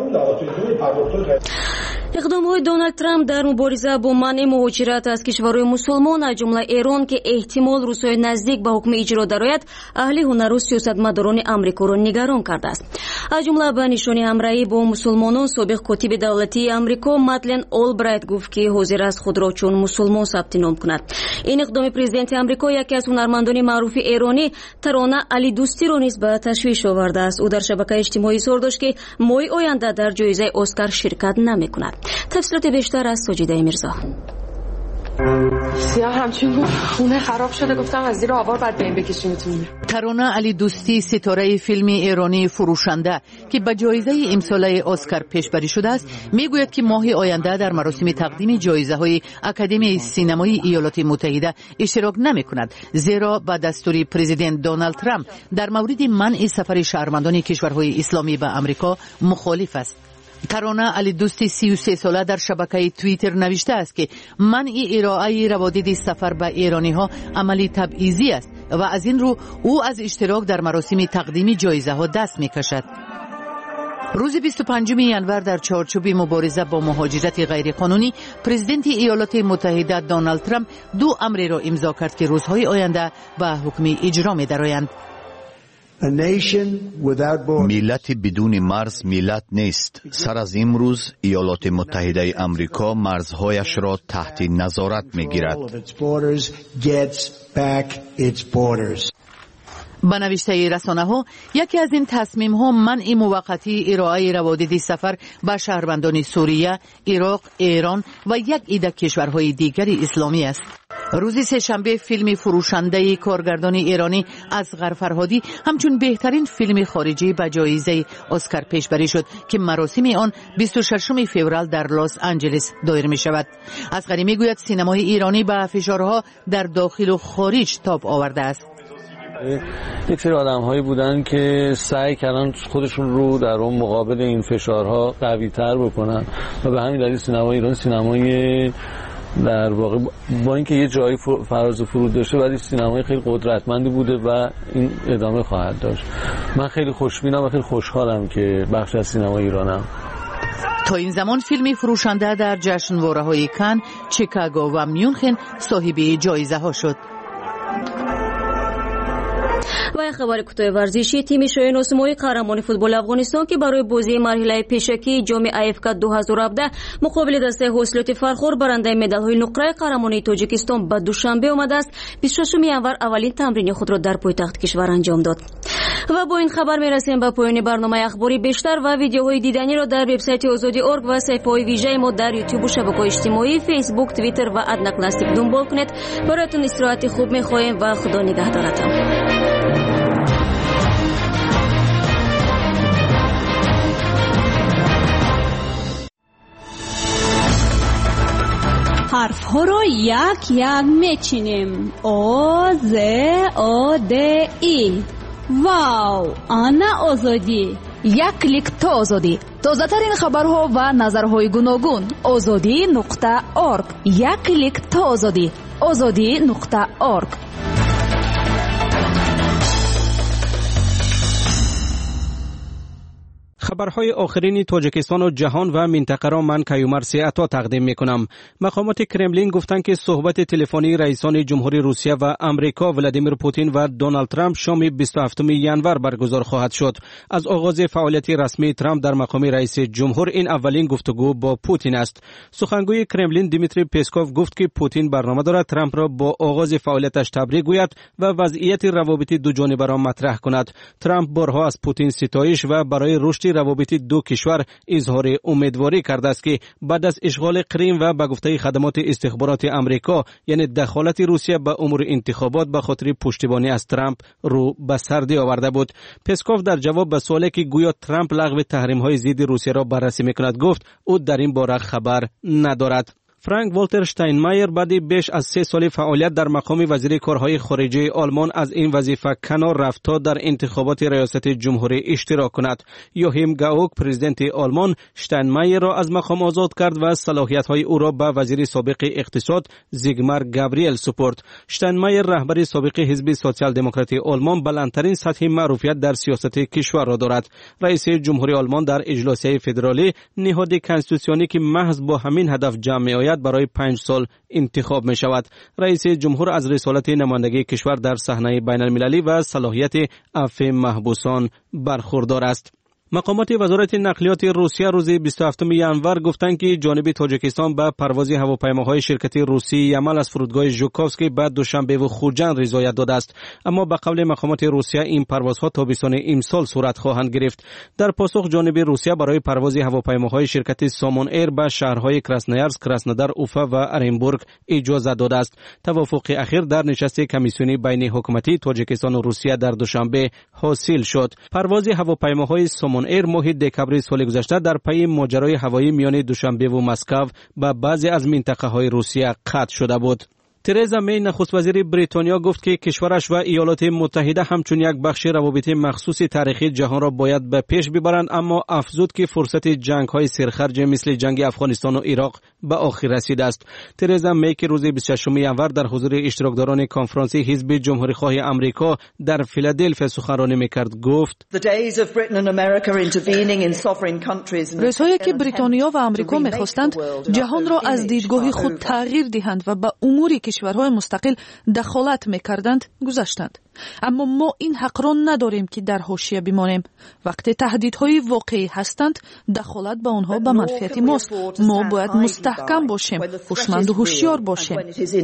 иқдомҳои Дональд Трамп дар мубориза бо манъи муҳоҷират аз кишварҳои мусулмон аз ҷумла Эрон ки эҳтимол рӯзҳои наздик ба ҳукми иҷро дарояд аҳли ҳунару сиёсатмадорони амрикоро нигарон кардааст. аз ҷумла ба нишони ҳамраҳӣ бо мусулмонон собиқ котиби давлатии амрико Мадлен Олбрайт гуфт ки ҳозир аст худро чун мусулмон сабти ном кунад. ин иқдоми президенти амрико яке аз ҳунармандони маъруфи эронӣ Тарона Алидустиро низ ба ташвиш овардааст. ӯ дар шабакаи иҷтимоӣ изҳор дошт ки моҳи оянда дар ҷоизаи Оскар ширкат намекунад. تفصیلات بیشتر از ساجیده میرزا. سیاه همچین گفت خونه خراب شده گفتم از زیر آوار بعد بین بکشیمتون. ترانه علی دوستی ستاره فیلم ایرانی فروشنده که به جایزه امساله اسکار پیشبری شده است میگوید که ماه آینده در مراسم تقدیم جایزه های اکادمی سینمایی ایالات متحده اشتراک نمی کند، زیرا با دستور پرزیدنت دونالد ترامپ در مورد منع سفر شهروندان کشورهای اسلامی به آمریکا مخالف است. ترانه علی دوستی سی و سه ساله در شبکه توییتر نوشته است که منع ارائه روادید سفر به ایرانی ها عملی تبعیضی است و از این رو او از اشتراک در مراسم تقدیم جایزه ها دست می کشد. روز بیست و پنجم ژانویه در چارچوب مبارزه با مهاجرت غیرقانونی پرزیدنت ایالات متحده دونالد ترامپ دو امر را امضا کرد که روزهای آینده به حکم اجرا می درآیند. ملت بدون مرز ملت نیست. سر از امروز ایالات متحده آمریکا مرزهایش را تحت نظارت می‌گیرد. به نوشته رسانه ها یکی از این تصمیم ها منع موقتی ارائه روادید سفر به شهروندان سوریه، عراق، ایران و یک عده کشورهای دیگر اسلامی است. روز سه‌شنبه فیلم فروشنده کارگردان ایرانی اصغر فرهادی همچون بهترین فیلم خارجی به جایزه اسکار پیشبری شد که مراسم آن بیست و ششم فوریه در لس آنجلس دایر می شود. اصغری می گوید سینمای ایرانی به فشارها در داخل و خارج تاب آورده است. یک سری آدم هایی بودن که سعی کردن خودشون رو در اون مقابل این فشارها قوی تر بکنن و به همین دلیل سینمای ایران سینمای در واقع با اینکه یه جایی فراز و فرود داشته ولی سینمای خیلی قدرتمندی بوده و این ادامه خواهد داشت. من خیلی خوشبینم و خیلی خوشحالم که بخش از سینمای ایرانم. تا این زمان فیلم فروشنده در جشنواره‌های کن، چیکاگو و میونخن صاحب جایزه ها شد. و خبر کوتاه ورزشی تیم شاهناس مای قهرمان فوتبال افغانستان که برای بازی مرحله پیشکی جام آی اف کاپ دو هزار و هفده مقابل دسته حاصلات فرخور برنده مدال‌های نقره قهرمانی تاجیکستان به دوشنبه آمده است. بیست و ششم ژانویه اولین تمرین خود را در پایتخت کشور انجام داد. و با این خبر میرسیم به پایان برنامه اخباری. بیشتر و ویدیوهای دیدنی را در وبسایت آزادی دات اورگ و صفحه‌های ویژه ما در یوتیوب و شبکه‌های اجتماعی فیسبوک، توییتر و ادناکلاستیک دنبال کنید. برایتون استراحت خوب می‌خواهیم و خدا نگهدارتان. حرف ها رو یک یک میچینیم. آ ز آ د ای واو آنا آزادی. یک کلیک تا آزادی. تازه‌ترین خبرها و نظرهای گوناگون. آزادی نقطه اورگ. یک کلیک تا آزادی. آزادی نقطه اورگ. خبرهای آخرین تاجیکستان و جهان و منطقه را من کیومر سیعتا تقدیم میکنم. مقامات کرملین گفتند که صحبت تلفنی رئیسان جمهوری روسیه و امریکا ولادیمیر پوتین و دونالد ترامپ شام بیست و هفتم ژانویه برگزار خواهد شد. از آغاز فعالیت رسمی ترامپ در مقام رئیس جمهور این اولین گفتگو با پوتین است. سخنگوی کرملین دیمیتری پسکوف گفت که پوتین برنامه دارد ترامپ را با آغاز فعالیتش تبریک گوید و وضعیت روابط دو جانبه را مطرح کند. ترامپ بارها از پوتین ستایش و برای رشد روابط دو کشور اظهار امیدواری کرده است که بعد از اشغال کریم و به گفته خدمات استخبارات امریکا یعنی دخالت روسیه به امور انتخابات به خاطر پشتیبانی از ترامپ رو به سردی آورده بود. پسکوف در جواب به سوالی که گویا ترامپ لغو تحریم‌های ضد روسیه را بررسی می‌کند گفت او در این باره خبر ندارد. فرانک والتر شتاینمایر بعد بیش از سه سال فعالیت در مقام وزیر کارهای خارجه آلمان از این وظیفه کنار رفت تا در انتخابات ریاست جمهوری اشتراک کند. یوهیم گاوک پرزیدنت آلمان شتاینمایر را از مقام آزاد کرد و صلاحیت‌های او را به وزیر سابق اقتصاد زیگمار گابریل سپرد. شتاینمایر رهبر سابق حزب سوسیال دموکرات آلمان بلندترین سطح معروفیت در سیاست کشور را دارد. رئیس جمهوری آلمان در اجلاس فدرالی نهاد کنستیتوسیونی که محض با همین هدف جمع می برای پنج سال انتخاب می شود. رئیس جمهور از رسالت نمایندگی کشور در صحنه بین المللی و صلاحیت عفو محبوسان برخوردار است. مقامات وزارت نقلیات روسیه روز بیست و هفتم ژانویه گفتند که جانب تاجیکستان به پرواز هواپیماهای شرکت روسی یمل از فرودگاه ژوکوفسکی بعد دوشنبه و خوجند رضایت داده است، اما به قول مقامات روسیه این پروازها تابستان امسال صورت خواهند گرفت. در پاسخ جانب روسیه برای پرواز هواپیماهای شرکت سامون ایر به شهرهای کراسنویارسک، کراسنودار، اوفا و ارنبورگ اجازه داده است. توافق اخیر در نشست کمیسیونی بین حکومتی تاجیکستان و روسیه در دوشنبه حاصل شد. پرواز هواپیماهای سامون ایر ماه دکبر سال گذشته در پی ماجرای هوایی میان دوشنبه و مسکو به بعضی از منطقه‌های روسیه قطع شده بود. ترزا می نخست وزیر بریتانیا گفت که کشورش و ایالات متحده همچون یک بخش روابط مخصوص تاریخی جهان را باید به پیش ببرند، اما افزود که فرصت جنگ‌های سرخرج مثل جنگ افغانستان و عراق به آخر رسیده است. ترزا می که روز بیست و ششم ژانویه در حضور اشتراکداران کنفرانس حزب جمهوری‌خواه آمریکا در فیلادلفیا سخنرانی می‌کرد گفت: روزهایی که بریتانیا و آمریکا می‌خواستند جهان را از دیدگاه خود تغییر دهند و به امور کشورهای مستقل دخالت می‌کردند گذشتند، اما ما این حق را نداریم که در حاشیه بمانیم. وقتی تهدیدهای واقعی هستند دخالت به آنها به منفعت ماست. ما باید مستحکم باشیم، هوشمند و هوشیار باشیم.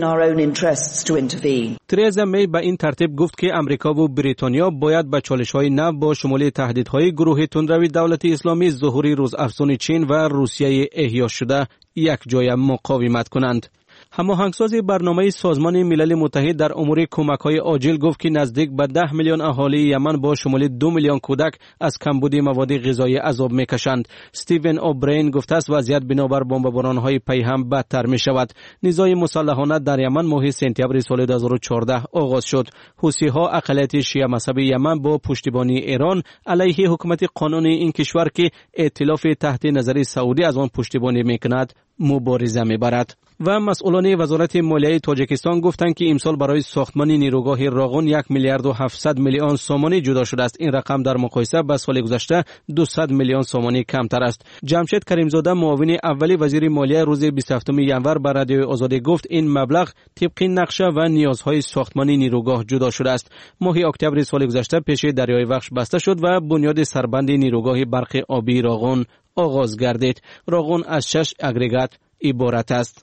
ترزا می به این ترتیب گفت که امریکا و بریتانیا باید به چالش‌های نو با شمول تهدیدهای گروه تندروی دولت اسلامی، ظهور روزافزون چین و روسیه احیا شده یک جای مقاومت کنند. هماهنگساز برنامه سازمان ملل متحد در امور کمک‌های عاجل گفت که نزدیک به ده میلیون اهالی یمن با شمول دو میلیون کودک از کمبود مواد غذایی عذاب می‌کشند. استیون اوبرین گفته است وضعیت بنابر بمباران‌های پیهم بدتر می‌شود. نزاع مسلحانه در یمن ماه سپتامبر سال دو هزار و چهارده آغاز شد. حوثی‌ها اقلیت شیعه مذهبی یمن با پشتیبانی ایران علیه حکومت قانونی این کشور که ائتلاف تحت نظر سعودی از آن پشتیبانی می‌کند مبارزه می‌برد. و مسئولان وزارت مالیه تاجیکستان گفتند که امسال برای ساختمان نیروگاه راغون یک میلیارد و هفتصد میلیون سومانی جدا شده است. این رقم در مقایسه با سال گذشته دویست میلیون سومانی کمتر است. جمشید کریمزاده معاون اول وزیر مالیه روز بیست و هفتم ژانویه به رادیو آزادی گفت این مبلغ طبق نقشه و نیازهای ساختمان نیروگاه جدا شده است. ماه اکتبر سال گذشته پیش دریای وخش بسته شد و بنیاد سربند نیروگاه برق آبی راغون آغاز گردید. راغون از شش اگریگات عبارت است.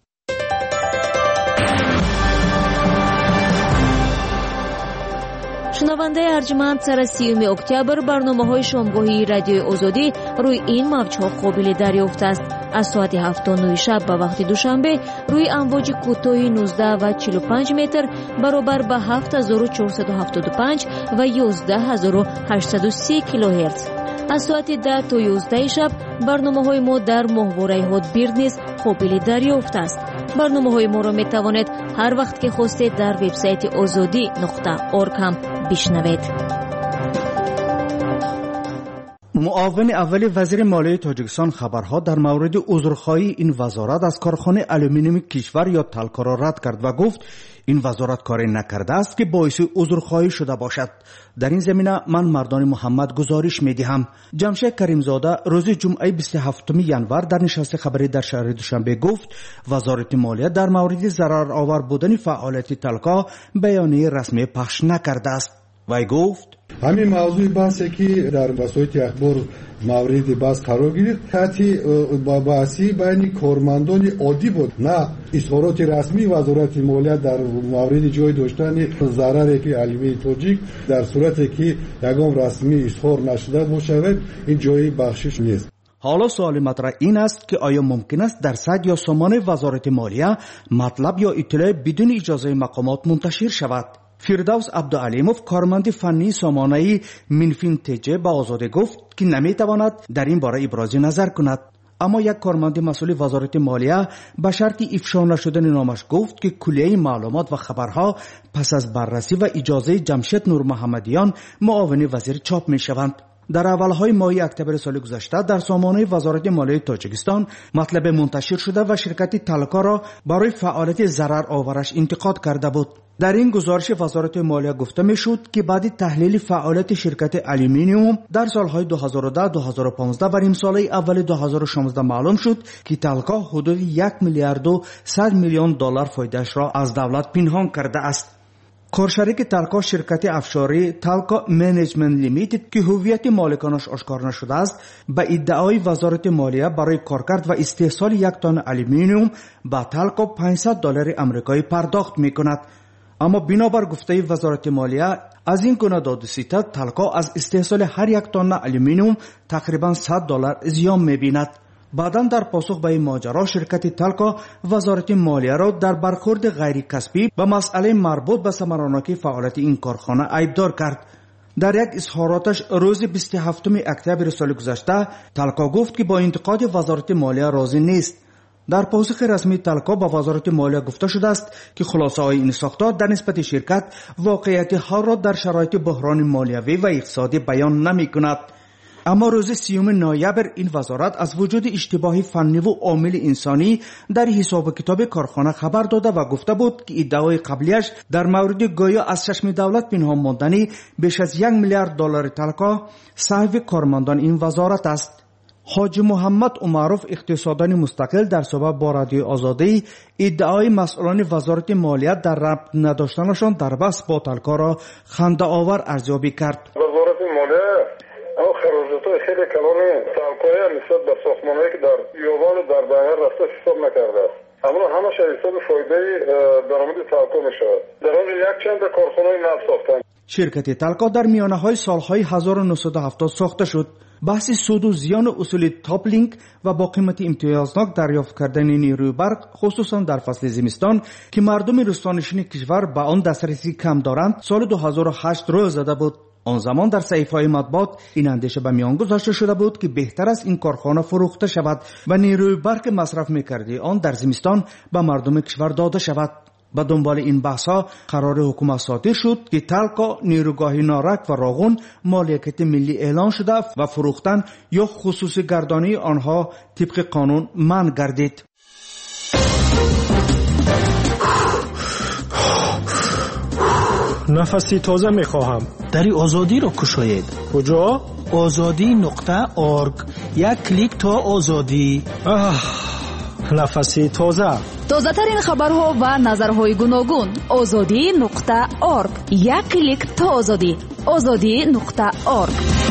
شنونده ارجمند، سر سیوم اکتبر برنامه‌های شامگاهی رادیوی آزادی روی این موج‌ها قابل دریافت است. از ساعت هفت تا نه شب به وقت دوشنبه روی امواج کوتاه نوزده و چهل و پنج متر برابر به هفت هزار و چهارصد و هفتاد و پنج و یازده هزار و هشتصد و سی کیلوهرتز. از ساعت ده تا یازده شب برنامه‌های ما در ماهواره هاتبیرد نیز قابل دریافت است. برنامه‌های ما را می‌توانید هر وقت که خواستید در وبسایت آزادی نقطه اورگ هم بشنوید. معاون اول وزیر مالیه تاجیکستان خبرها در مورد عذرخواهی این وزارت از کارخانه آلومینیوم کشور یا تالکا را رد کرد و گفت این وزارت کاری نکرده است که باعث عذرخواهی شده باشد. در این زمینه من مردان محمد گزارش می‌دهم. جمشید کریمزاده روز جمعه بیست و هفتم ژانویه در نشست خبری در شهر دوشنبه گفت وزارت مالیه در مورد ضرر آور بودن فعالیت تالکا بیانیه رسمی پخش نکرده است. وی گفت همین موضوع بحثی که در وسایل اخبار مورد بحث قرار گرفت حتی بحثی بین کارمندان عادی بود، نه اظهارات رسمی وزارت مالیه در مورد جای داشتن ضرر که علمی تاجیک در صورتی که یگام رسمی اظهار نشده باشد این جای بخشش نیست. حالا سوال مطرح این است که آیا ممکن است در سایت یا سامان وزارت مالیه مطلب یا اطلاع بدون اجازه مقامات منتشر شود؟ فردوس عبدالعلیموف کارمند فنی سامانه منفین تجه با آزادی گفت که نمیتواند در این باره ابراز نظر کند. اما یک کارمند مسئول وزارت مالیه به شرط افشا نشدن نامش گفت که کلیه معلومات و خبرها پس از بررسی و اجازه جمشید نور محمدیان معاون وزیر چاپ می شوند. در اولهای ماه اکتبر سال گذشته در سامانه وزارت مالیه تاجیکستان مطلب منتشر شده و شرکت تالکا را برای فعالیت ضرر آورش انتقاد کرده بود. در این گزارش وزارت مالیه گفته میشد که بعد تحلیل فعالیت شرکت آلومینیوم در سالهای دو هزار و ده دو هزار و پانزده و امسال اول دو هزار و شانزده معلوم شد که تالکا حدود یک میلیارد و صد میلیون دلار فایدهش را از دولت پنهان کرده است. کارشریک تالکا شرکت افشاری تالکا منیجمنت لیمیتد که هویت مالکانش آشکار نشده است به ادعای وزارت مالیه برای کارکرد و استحصال یک تن آلومینیوم به تالکا پانصد دلار آمریکایی پرداخت میکند. اما بنابر گفته وزارت مالیه از این گونه داد و ستد تالکا از استحصال هر یک تن آلومینیوم تقریبا صد دلار زیان میبیند. بعداً در پاسخ به این ماجرا شرکت تالکا وزارت مالیه را در برخورد غیر کسبی به مسئله مربوط به ثمراناکی فعالیت این کارخانه عیبدار کرد. در یک اظهاراتش روز بیست و هفتم اکتبر سال گذشته تالکا گفت که با انتقاد وزارت مالیه راضی نیست. در پاسخ رسمی تالکا با وزارت مالیه گفته شده است که خلاصه های این ساختار در نسبت شرکت واقعیت ها را در شرایط بحران مالیوی و اقتصادی بیان نمی کند. اما روز سیوم نوامبر این وزارت از وجود اشتباه فنی و عامل انسانی در حساب کتاب کارخانه خبر داده و گفته بود که ادعای قبلیش در مورد گویا از چشم دولت پنهان ماندنی بیش از یک میلیارد دلار تالکا صاحب کارمندان این وزارت است. حاجی محمد عمروف اقتصاددان مستقل در صحبت با رادیو آزادی ادعای مسئولان وزارت مالیه در ربط نداشتنشان در بحث با تالکا را خنده آور ارزیابی کرد. وزارت مالیه او خراجات خیلی کلان تالکای نسبت به ساختمانهایی که در یوان و در بنگر رفته حساب نکرده است. اما همش حساب فایده درآمد تالکا میشود. در آن یک چند کارخانه نفت ساختند. شرکت تالکا در میانه های سالهای هزار و نهصد و هفتاد ساخته شد. بحث سود و زیان اصول تاپ لینک و با قیمت امتیازناک دریافت کردن نیروی برق خصوصا در فصل زمستان که مردم روستانشین کشور به آن دسترسی کم دارند سال دو هزار و هشت روی زده بود. آن زمان در صحیفه‌های مطبوعات این اندیشه به میان گذاشته شده بود که بهتر است این کارخانه فروخته شود و نیروی برق مصرف می‌کردی آن در زمستان به مردم کشور داده شود. به دنبال این بحث‌ها قرار حکومت صادر شد که تالکا نیروگاه نارک و راغون مالکیت ملی اعلان شده و فروختن یا خصوصی گردانی آنها طبق قانون منع گردید. نفسی تازه میخواهم. دری آزادی را کشاید. کجا؟ آزادی نقطه آرگ. یک کلیک تا آزادی. آه. نفسی تازه. تازه ترین خبرها و نظرهای گوناگون. آزادی نقطه آرگ. یک کلیک تا آزادی. آزادی نقطه آرگ.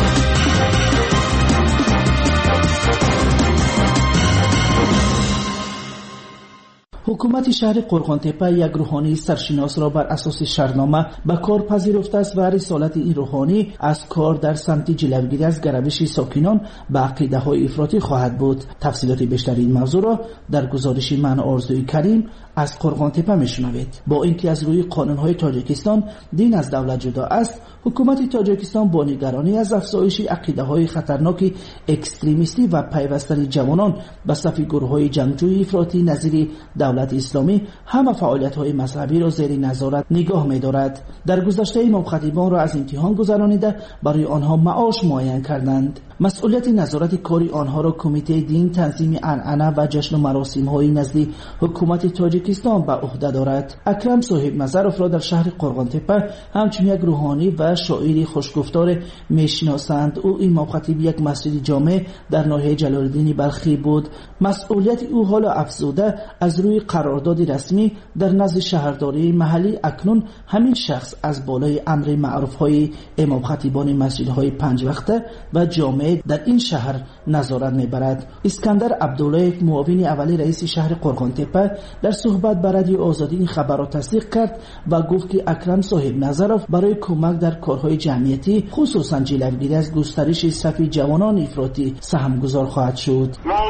حکومت شهر قرغان‌تپه یک روحانی سرشناس را بر اساس شرطنامه به کار پذیرفته است و رسالت این روحانی از کار در سمت جلوگیری از گرایش ساکنان به عقیده‌های افراطی خواهد بود. تفصیلات بیشتر این موضوع را در گزارش من آرزوی کریم از قرغان تپه میشنوید. با اینکه از روی قانونهای تاجیکستان دین از دولت جدا است، حکومت تاجیکستان با نگرانی از افزایش عقیده‌های خطرناک اکستریمیستی و پیوستن جوانان به صف گروه‌های جنگجوی افراطی نظیر دولت اسلامی همه فعالیت‌های مذهبی را زیر نظارت نگاه می‌دارد. در گذشته امام خطیبان را از امتحان گذرانیده برای آنها معاش معین کردند. مسئولیت نظارت کاری آنها را کمیته دین تنظیم عنعنه و جشن و مراسم‌های نزد حکومت تاجیکستان به عهده دارد. اکرم صاحب نظرف را در شهر قرغان تپه همچنین یک روحانی و شاعری خوشگفتار میشناسند. او امام خطیب یک مسجد جامع در ناحیه جلال الدین بلخی بود. مسئولیت او حالا افزوده از روی قرارداد رسمی در نزد شهرداری محلی اکنون همین شخص از بالای امر معروف‌های امام خطیبان مسجدهای پنج وقته و جامع در این شهر نظارت میبرد. اسکندر عبدالله معاون اولی رئیس شهر قرغان تپه در صحبت با رادیو آزادی این خبر را تصدیق کرد و گفت که اکرم صاحب نظرف برای کمک در کارهای جمعیتی خصوصا جلوگیری از گسترش صف جوانان افراطی سهمگذار خواهد شد.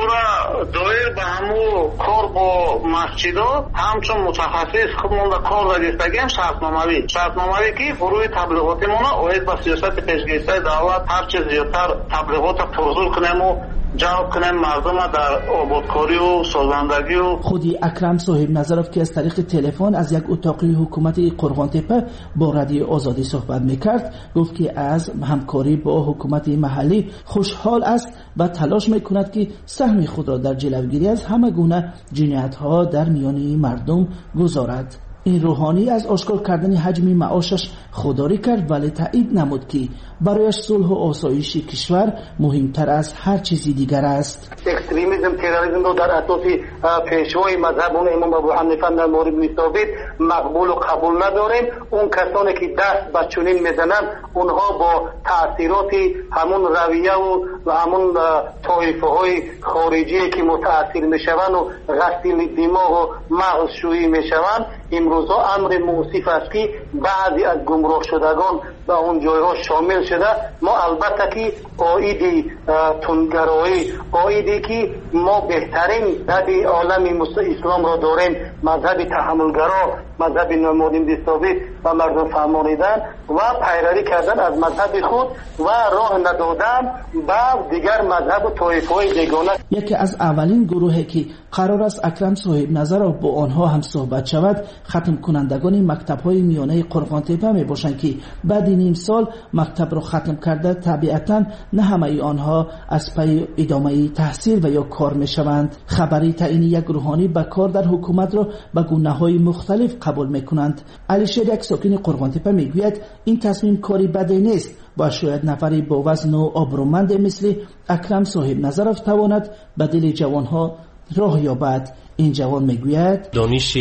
دویر به همو کار با مسجدا همچون متخصص خودمون کار داشتگیم شرطنامه‌ای شرطنامه‌ای که بروی تبلیغاتمون اوید با سیاست پیشگیری دولت هر چیز زیادتر تبلیغات پرزور کنیم و جواب کنیم مردم در آبادکاری و سازندگی. و خودی اکرم صاحب نظرف که از طریق تلفن از یک اتاقی حکومت قرغان تپه با رادیو آزادی صحبت میکرد گفت که از همکاری با حکومت محلی خوشحال است و تلاش میکند که سهم خود را در جلوگیری از همه گونه جنایت‌ها در میان مردم گذارد. این روحانی از آشکار کردن حجم معاشش خودداری کرد ولی تایید نمود که برایش صلح و آسایش کشور مهمتر از هر چیزی دیگر است. اکستریمیسم تروریسم رو در اساس پیشوای مذهب امام ابو حنیفه در مورد ثابت مقبول و قبول نداریم. اون کسانی که دست به چنین میزنن اونها با تاثیرات همون رویه و همون طایفه های خارجی که متاثر میشوند و غسیل دماغ و مغز شویی میشوند. امروزا امر موصف است که بعضی از گمراه شدگان به اون جایها شامل شده. ما البته که قائد تندگرایی قائدی که ما بهترین مذهب عالم اسلام را داریم مذهب تحملگرا مذهب نمادین ثابت و مردم فهمانیدن و پیروی کردن از مذهب خود و راه ندادن به دیگر مذهب و طایفه‌های بیگانه. یکی از اولین گروهی که قرار است اکرم صاحب نظر را با آنها هم صحبت شود ختم کنندگان مکتب‌های میانه قرغان تپه می باشند که بعد نیم سال مکتب را ختم کرده طبیعتاً نه همه آنها از پی ادامه تحصیل و یا کار می شوند. خبری تعیین یک روحانی به کار در حکومت را به گونه‌های مختلف قبول می کنند. علی شیر یک ساکن قرغان تپه می گوید این تصمیم کاری بدی نیست و شاید نفری با وزن و آبرومند مثل اکرم صاحب نظرف تواند به دل جوانها راه یابد. این جوان میگوید دانش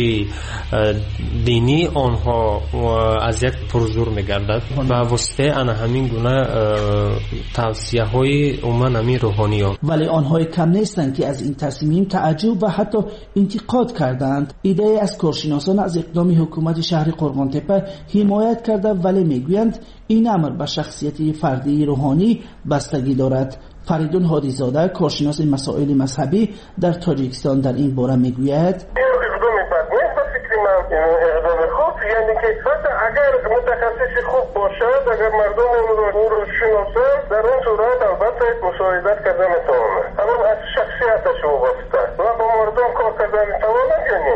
دینی آنها از یک پرزور میگردد و واسطه آن همین گونه توصیه های عموما همین روحانی ها. ولی آنها کم نیستند که از این تصمیم تعجب و حتی انتقاد کردند. ایده از کارشناسان از اقدام حکومت شهر قرغان تپه حمایت کرده ولی میگویند این امر به شخصیت فردی روحانی بستگی دارد. فریدون هادیزاده کارشناس مسائل مذهبی در تاجیکستان در این باره میگوید اقدام بد نیست به فکر من اقدام خوب یعنی که حتی اگر متخصص خوب باشد اگر مردم اون رو شناسند در اون صورت البته مساعدت کردن میتوانه اما از شخصیتش وابسته و با مردم کار کردن میتوانه یعنی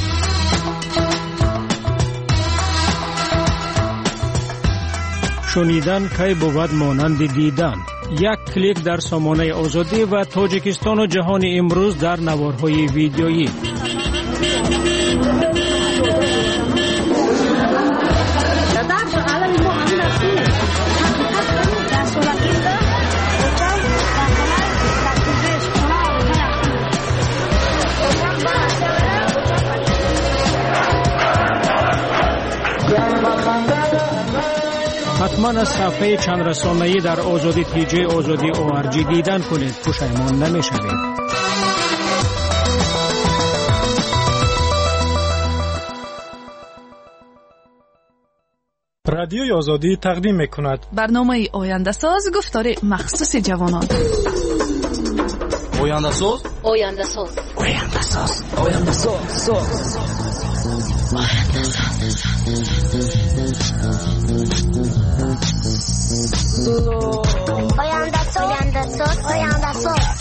شنیدن کی بود مانند دیدن. یک کلیک در سامانه آزادی و تاجیکستان و جهان امروز در نوارهای ویدیویی. حتما از صفحه چند رسانه‌ای در آزادی تی جی آزادی او آر جی دیدن کنید. پشیمان نمی‌شوید. رادیوی آزادی تقدیم می‌کند برنامه آینده ساز گفتار مخصوص جوانان. آینده ساز آینده ساز آینده ساز آینده ساز Oyanda sol, oyanda sol, oyanda sol.